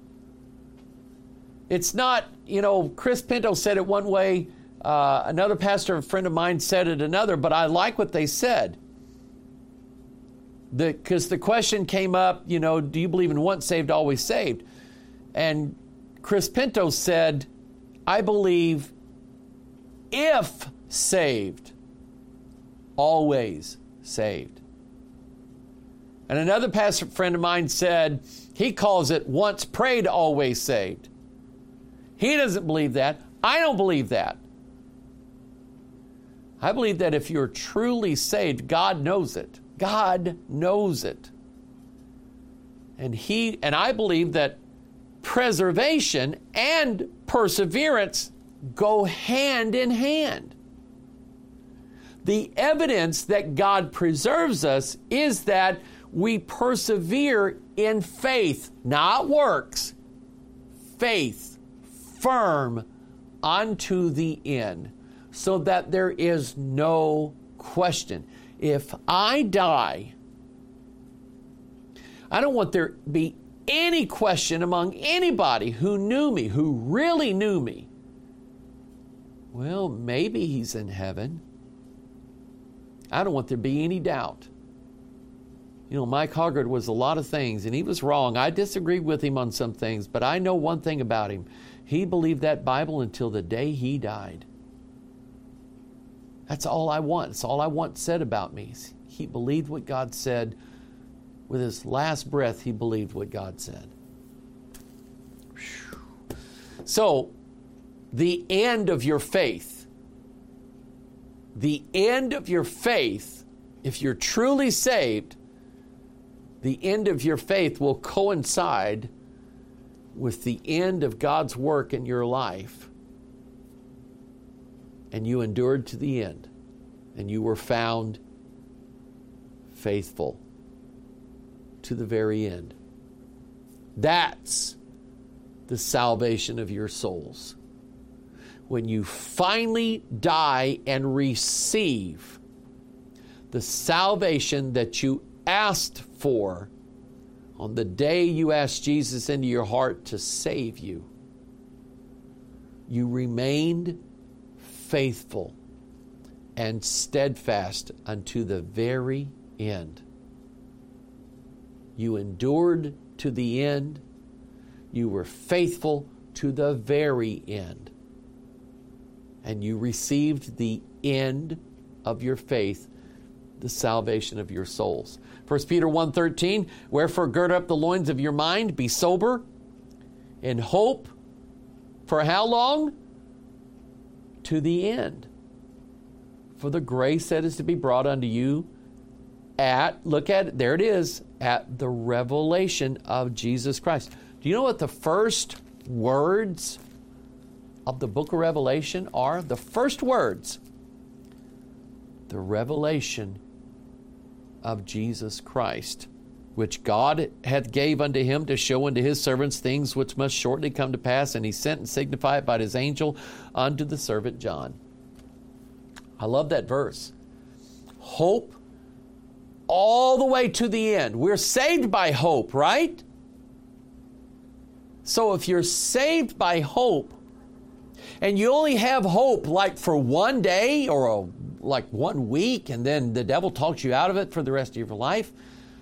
It's not, you know, Chris Pinto said it one way, uh, another pastor, a friend of mine, said it another, but I like what they said. Because the, the question came up, you know, do you believe in once saved, always saved? And Chris Pinto said, I believe if saved, always saved. And another pastor friend of mine said, he calls it once prayed, always saved. He doesn't believe that. I don't believe that. I believe that if you're truly saved, God knows it. God knows it. And he and I believe that preservation and perseverance go hand in hand. The evidence that God preserves us is that we persevere in faith, not works. Faith, firm unto the end, so that there is no question. If I die, I don't want there be any question among anybody who knew me, who really knew me. Well, maybe he's in heaven. I don't want there to be any doubt. You know, Mike Hoggard was a lot of things, and he was wrong. I disagreed with him on some things, but I know one thing about him. He believed that Bible until the day he died. That's all I want. That's all I want said about me. He believed what God said. With his last breath, he believed what God said. So, the end of your faith, the end of your faith, if you're truly saved, the end of your faith will coincide with the end of God's work in your life. And you endured to the end. And you were found faithful to the very end. That's the salvation of your souls. When you finally die and receive the salvation that you asked for on the day you asked Jesus into your heart to save you, you remained faithful and steadfast unto the very end. You endured to the end. You were faithful to the very end. And you received the end of your faith, the salvation of your souls. First Peter one thirteen, wherefore gird up the loins of your mind, be sober, in hope, for how long? To the end. For the grace that is to be brought unto you at, look at it, there it is, at the revelation of Jesus Christ. Do you know what the first words of the book of Revelation are? The first words, the revelation of Jesus Christ, which God hath gave unto him to show unto his servants things which must shortly come to pass, and he sent and signified by his angel unto the servant John. I love that verse. Hope all the way to the end. We're saved by hope, right? So if you're saved by hope, and you only have hope like for one day or a, like one week, and then the devil talks you out of it for the rest of your life,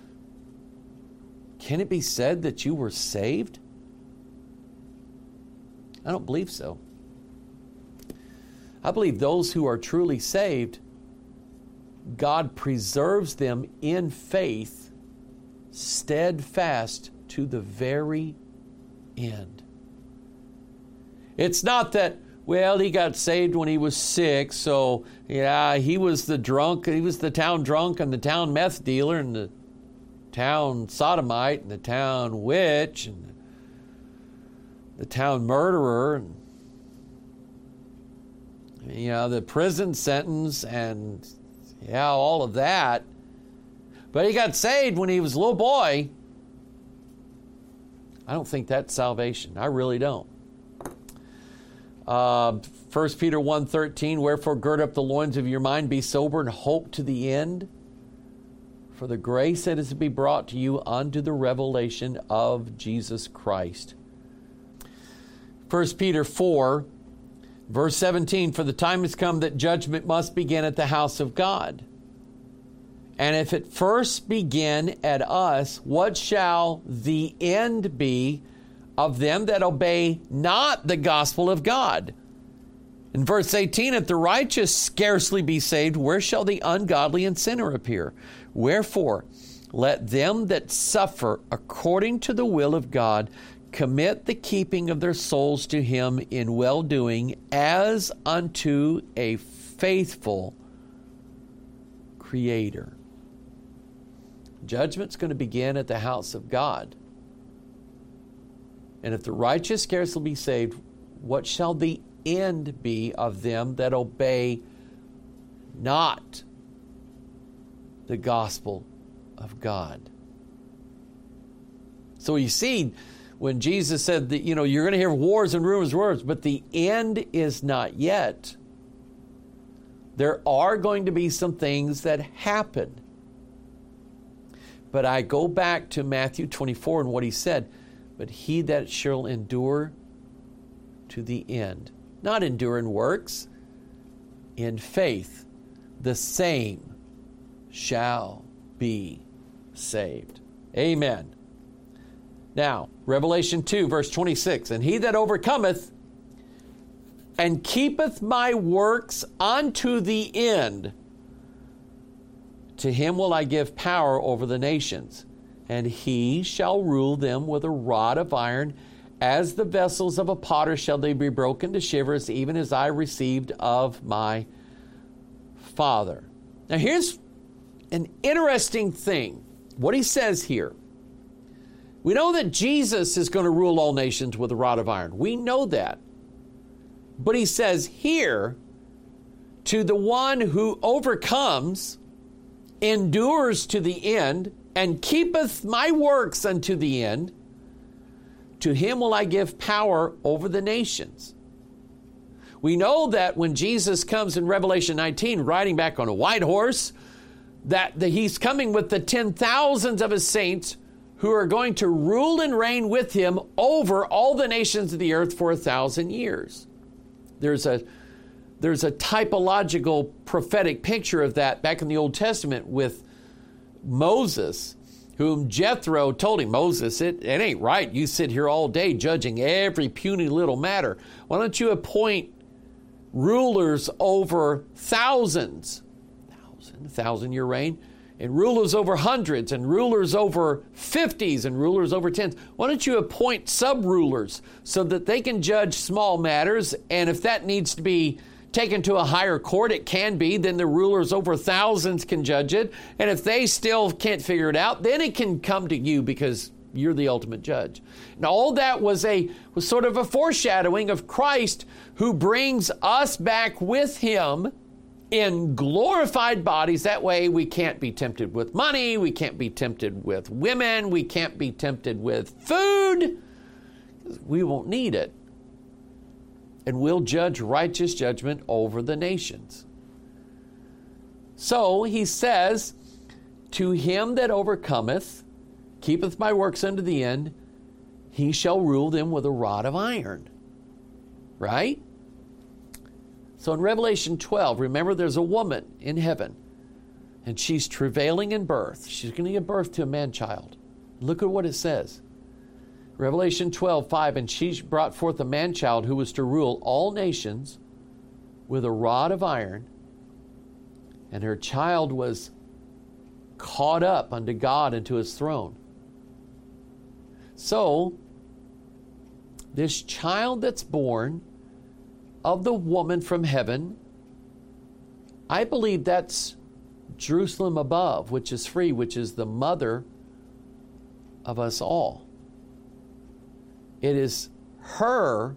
can it be said that you were saved? I don't believe so. I believe those who are truly saved, God preserves them in faith, steadfast to the very end. It's not that, well, he got saved when he was sick, so yeah, he was the drunk, he was the town drunk and the town meth dealer and the town sodomite and the town witch and the town murderer and, you know, the prison sentence and, Yeah, all of that. But he got saved when he was a little boy. I don't think that's salvation. I really don't. Uh, First Peter one thirteen, wherefore gird up the loins of your mind, be sober and hope to the end, for the grace that is to be brought to you unto the revelation of Jesus Christ. First Peter four, verse seventeen, for the time has come that judgment must begin at the house of God. And if it first begin at us, what shall the end be of them that obey not the gospel of God? In verse eighteen, if the righteous scarcely be saved, where shall the ungodly and sinner appear? Wherefore, let them that suffer according to the will of God commit the keeping of their souls to him in well-doing as unto a faithful Creator. Judgment's going to begin at the house of God. And if the righteous scarcely be saved, what shall the end be of them that obey not the gospel of God? So you see, when Jesus said that, you know, you're going to hear wars and rumors of wars, but the end is not yet. There are going to be some things that happen. But I go back to Matthew twenty-four and what he said, but he that shall endure to the end, not endure in works, in faith, the same shall be saved. Amen. Now, Revelation two, verse twenty-six, and he that overcometh and keepeth my works unto the end, to him will I give power over the nations, and he shall rule them with a rod of iron. As the vessels of a potter shall they be broken to shivers, even as I received of my Father. Now here's an interesting thing. What he says here. We know that Jesus is going to rule all nations with a rod of iron. We know that. But he says here, to the one who overcomes, endures to the end, and keepeth my works unto the end, to him will I give power over the nations. We know that when Jesus comes in Revelation nineteen, riding back on a white horse, that the, he's coming with the ten thousands of his saints who are going to rule and reign with him over all the nations of the earth for a thousand years. There's a There's a typological prophetic picture of that back in the Old Testament with Moses, whom Jethro told him, Moses, it, it ain't right. You sit here all day judging every puny little matter. Why don't you appoint rulers over thousands, thousand, thousand year reign, and rulers over hundreds, and rulers over fifties, and rulers over tens. Why don't you appoint sub-rulers so that they can judge small matters, and if that needs to be taken to a higher court, it can be, then the rulers over thousands can judge it, and if they still can't figure it out, then it can come to you because you're the ultimate judge. And all that was a was sort of a foreshadowing of Christ, who brings us back with him in glorified bodies. That way we can't be tempted with money, we can't be tempted with women, we can't be tempted with food. We won't need it. And we'll judge righteous judgment over the nations. So he says, to him that overcometh, keepeth my works unto the end, he shall rule them with a rod of iron. Right? So in Revelation twelve, remember there's a woman in heaven, and she's travailing in birth. She's going to give birth to a man-child. Look at what it says. Revelation twelve, five, and she brought forth a man-child who was to rule all nations with a rod of iron, and her child was caught up unto God and to his throne. So, this child that's born of the woman from heaven, I believe that's Jerusalem above, which is free, which is the mother of us all. It is her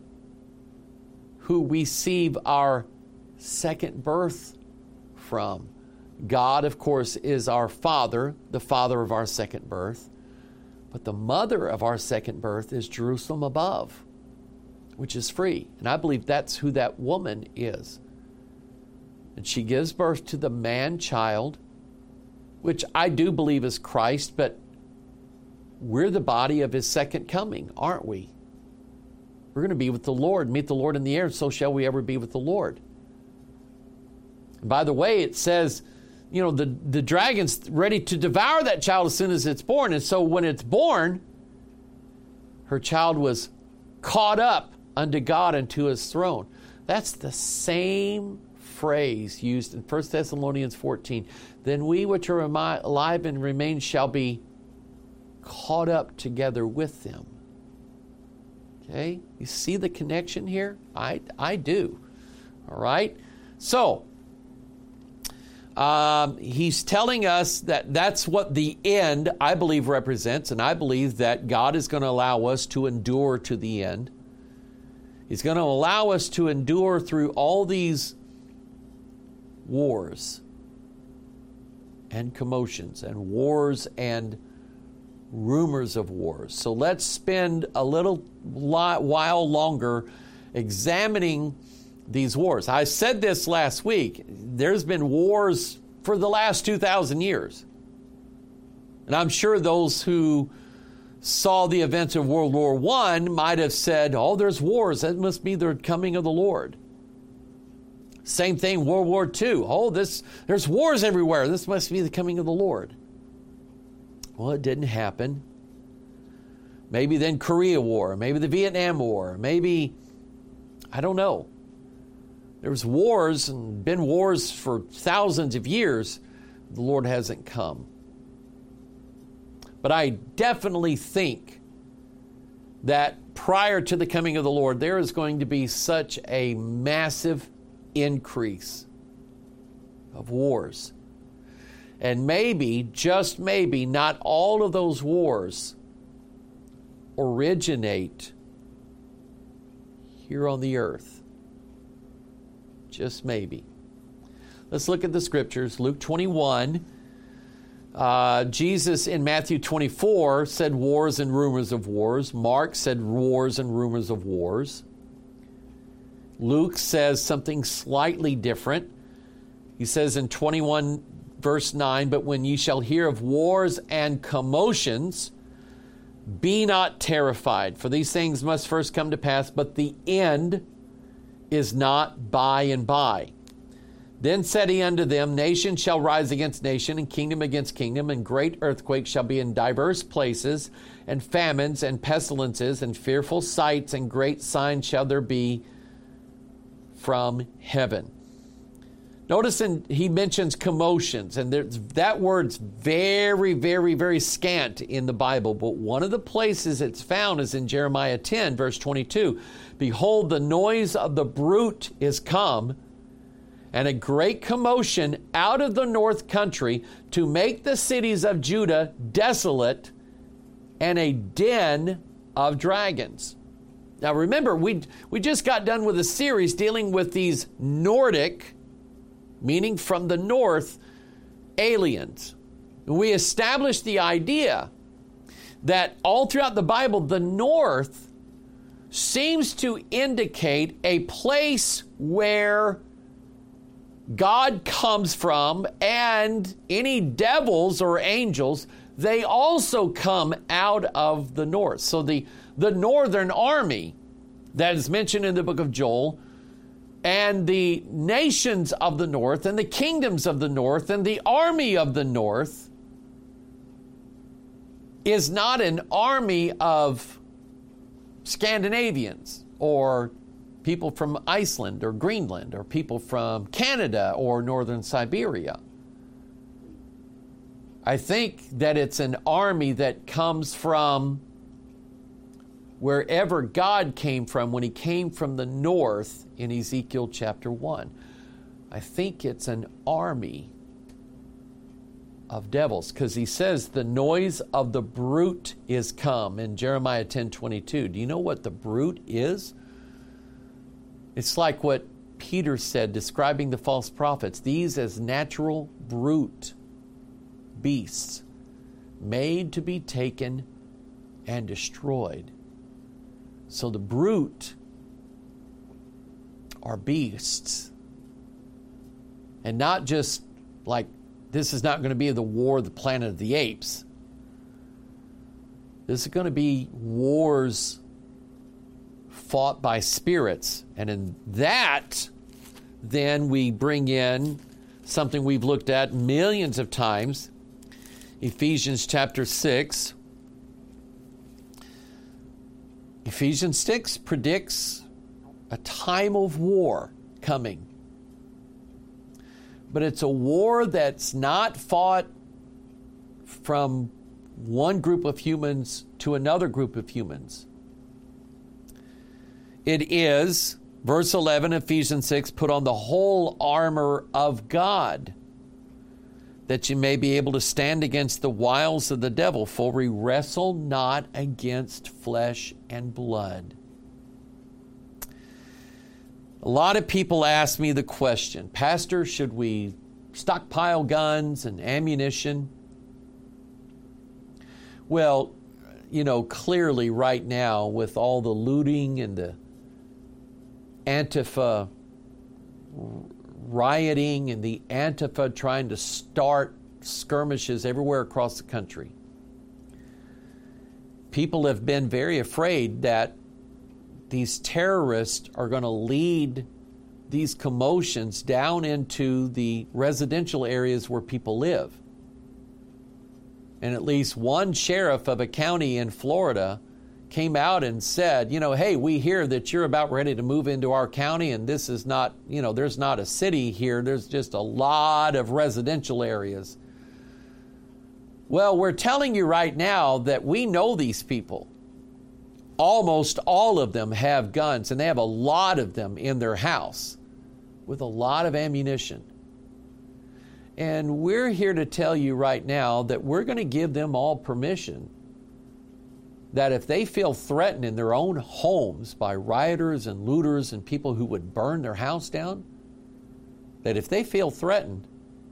who we receive our second birth from, God, of course, is our Father, the Father of our second birth. But the mother of our second birth is Jerusalem above, which is free. And I believe that's who that woman is. And she gives birth to the man-child, which I do believe is Christ, but we're the body of his second coming, aren't we? We're going to be with the Lord, meet the Lord in the air, so shall we ever be with the Lord. And by the way, it says, you know, the, the dragon's ready to devour that child as soon as it's born. And so when it's born, her child was caught up unto God and to his throne. That's the same phrase used in First Thessalonians fourteen. Then we which are alive and remain shall be caught up together with them. Okay? You see the connection here? I, I do. All right? So, um, he's telling us that that's what the end, I believe, represents, and I believe that God is going to allow us to endure to the end. He's going to allow us to endure through all these wars and commotions and wars and rumors of wars. So let's spend a little while longer examining these wars. I said this last week. There's been wars for the last two thousand years. And I'm sure those who saw the events of World War One might have said, oh, there's wars. That must be the coming of the Lord. Same thing, World War Two. Oh, this, there's wars everywhere. This must be the coming of the Lord. Well, it didn't happen. Maybe then Korea War, maybe the Vietnam War, maybe, I don't know. There was wars and been wars for thousands of years. The Lord hasn't come. But I definitely think that prior to the coming of the Lord, there is going to be such a massive increase of wars. And maybe, just maybe, not all of those wars originate here on the earth. Just maybe. Let's look at the scriptures. Luke twenty-one. Uh, Jesus in Matthew twenty-four said wars and rumors of wars. Mark said wars and rumors of wars. Luke says something slightly different. He says in twenty-one verse nine, but when ye shall hear of wars and commotions, be not terrified, for these things must first come to pass, but the end is not by and by. Then said he unto them, nation shall rise against nation, and kingdom against kingdom, and great earthquakes shall be in diverse places, and famines and pestilences, and fearful sights, and great signs shall there be from heaven. Notice in, he mentions commotions, and there's, that word's very, very, very scant in the Bible, but one of the places it's found is in Jeremiah ten, verse twenty-two. Behold, the noise of the brute is come, and a great commotion out of the north country to make the cities of Judah desolate, and a den of dragons. Now remember, we we just got done with a series dealing with these Nordic, meaning from the north, aliens. We established the idea that all throughout the Bible, the north seems to indicate a place where God comes from, and any devils or angels, they also come out of the north. So the, the northern army that is mentioned in the book of Joel, and the nations of the north, and the kingdoms of the north, and the army of the north is not an army of Scandinavians or people from Iceland or Greenland or people from Canada or northern Siberia. I think that it's an army that comes from wherever God came from when he came from the north in Ezekiel chapter one. I think it's an army of devils, because he says the noise of the brute is come in Jeremiah ten twenty-two. Do you know what the brute is? It's like what Peter said, describing the false prophets, these as natural brute beasts, made to be taken and destroyed. So the brute are beasts. And not just like, this is not going to be the war of the Planet of the Apes. This is going to be wars fought by spirits. And in that, then we bring in something we've looked at millions of times. Ephesians chapter six. Ephesians six predicts a time of war coming. But it's a war that's not fought from one group of humans to another group of humans. It is, verse eleven, Ephesians six, put on the whole armor of God, that you may be able to stand against the wiles of the devil, for we wrestle not against flesh and blood. A lot of people ask me the question, Pastor, should we stockpile guns and ammunition? Well, you know, clearly right now with all the looting and the Antifa rioting and the Antifa trying to start skirmishes everywhere across the country, people have been very afraid that these terrorists are going to lead these commotions down into the residential areas where people live. And at least one sheriff of a county in Florida came out and said, you know, hey, we hear that you're about ready to move into our county, and this is not, you know, there's not a city here, there's just a lot of residential areas. Well, we're telling you right now that we know these people. Almost all of them have guns, and they have a lot of them in their house with a lot of ammunition. And we're here to tell you right now that we're going to give them all permission that if they feel threatened in their own homes by rioters and looters and people who would burn their house down, that if they feel threatened,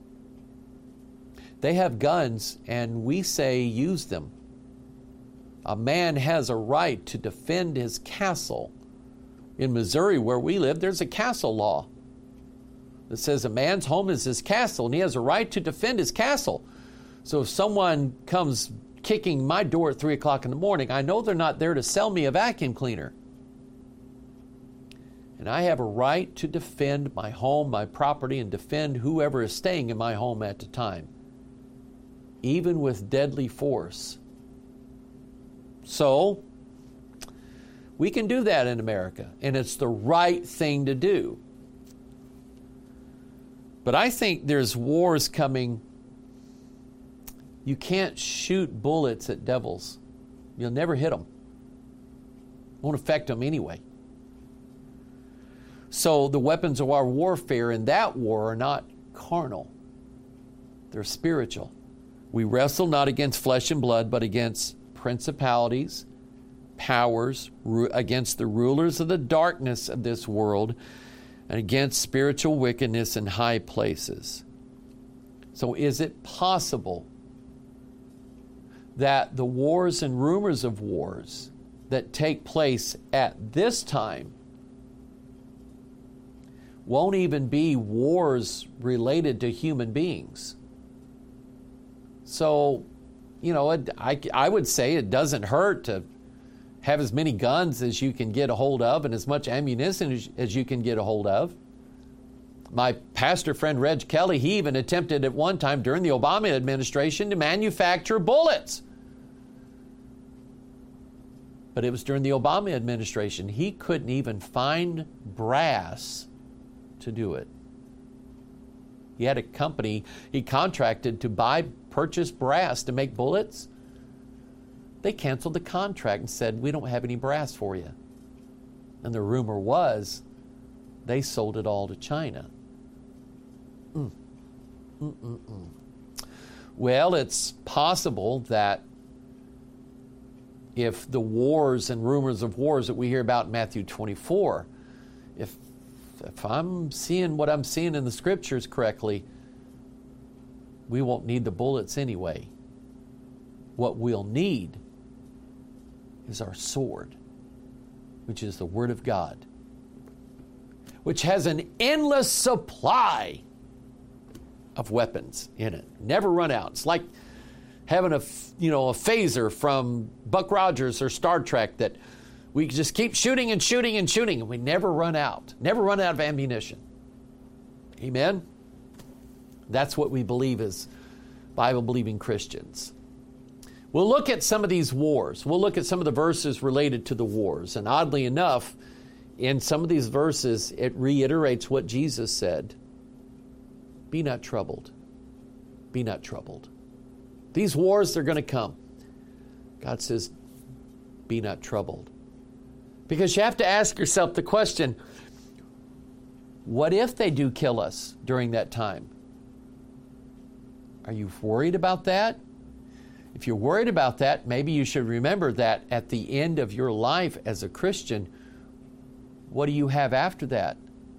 they have guns, and we say use them. A man has a right to defend his castle. In Missouri, where we live, there's a castle law that says a man's home is his castle, and he has a right to defend his castle. So if someone comes kicking my door at three o'clock in the morning, I know they're not there to sell me a vacuum cleaner. And I have a right to defend my home, my property, and defend whoever is staying in my home at the time, even with deadly force. So, we can do that in America, and it's the right thing to do. But I think there's wars coming. You can't shoot bullets at devils. You'll never hit them. Won't affect them anyway. So the weapons of our warfare in that war are not carnal. They're spiritual. We wrestle not against flesh and blood, but against principalities, powers, ru- against the rulers of the darkness of this world, and against spiritual wickedness in high places. So is it possible that the wars and rumors of wars that take place at this time won't even be wars related to human beings? So, you know, it, I, I would say it doesn't hurt to have as many guns as you can get a hold of and as much ammunition as, as you can get a hold of. My pastor friend Reg Kelly, he even attempted at one time during the Obama administration to manufacture bullets. But it was during the Obama administration. He couldn't even find brass to do it. He had a company he contracted to buy, purchase brass to make bullets. They canceled the contract and said, we don't have any brass for you. And the rumor was they sold it all to China. Mm. Mm-mm-mm. Well, it's possible that if the wars and rumors of wars that we hear about in Matthew twenty-four, if if I'm seeing what I'm seeing in the scriptures correctly, we won't need the bullets anyway. What we'll need is our sword, which is the Word of God, which has an endless supply of weapons in it. Never run out. It's like having a, you know, a phaser from Buck Rogers or Star Trek that we just keep shooting and shooting and shooting, and we never run out. Never run out of ammunition. Amen? That's what we believe as Bible-believing Christians. We'll look at some of these wars. We'll look at some of the verses related to the wars. And oddly enough, in some of these verses, it reiterates what Jesus said. Be not troubled. Be not troubled. These wars, they're going to come. God says, be not troubled. Because you have to ask yourself the question, what if they do kill us during that time? Are you worried about that? If you're worried about that, maybe you should remember that at the end of your life as a Christian, what do you have after that?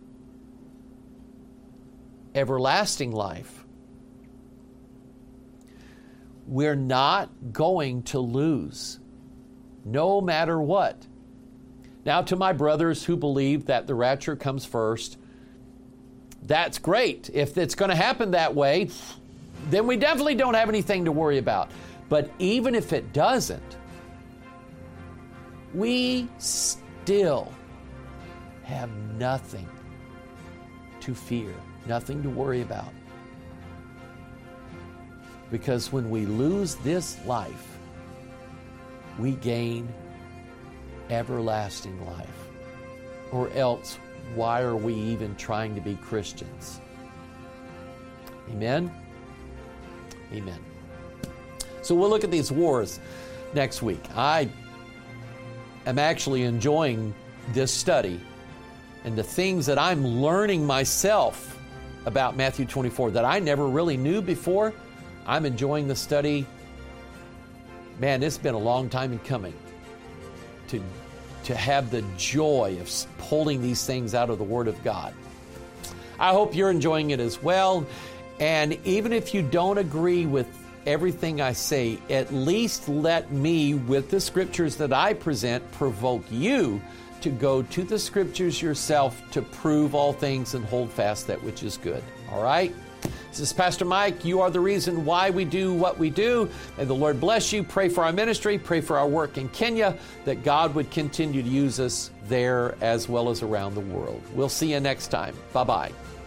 Everlasting life. We're not going to lose, no matter what. Now, to my brothers who believe that the rapture comes first, that's great. If it's going to happen that way, then we definitely don't have anything to worry about. But even if it doesn't, we still have nothing to fear, nothing to worry about. Because when we lose this life, we gain everlasting life. Or else, why are we even trying to be Christians? Amen? Amen. So we'll look at these wars next week. I am actually enjoying this study and the things that I'm learning myself about Matthew twenty-four that I never really knew before. I'm enjoying the study. Man, it's been a long time in coming to, to have the joy of pulling these things out of the Word of God. I hope you're enjoying it as well. And even if you don't agree with everything I say, at least let me, with the scriptures that I present, provoke you to go to the scriptures yourself to prove all things and hold fast that which is good. All right? This is Pastor Mike. You are the reason why we do what we do. May the Lord bless you. Pray for our ministry. Pray for our work in Kenya, that God would continue to use us there as well as around the world. We'll see you next time. Bye-bye.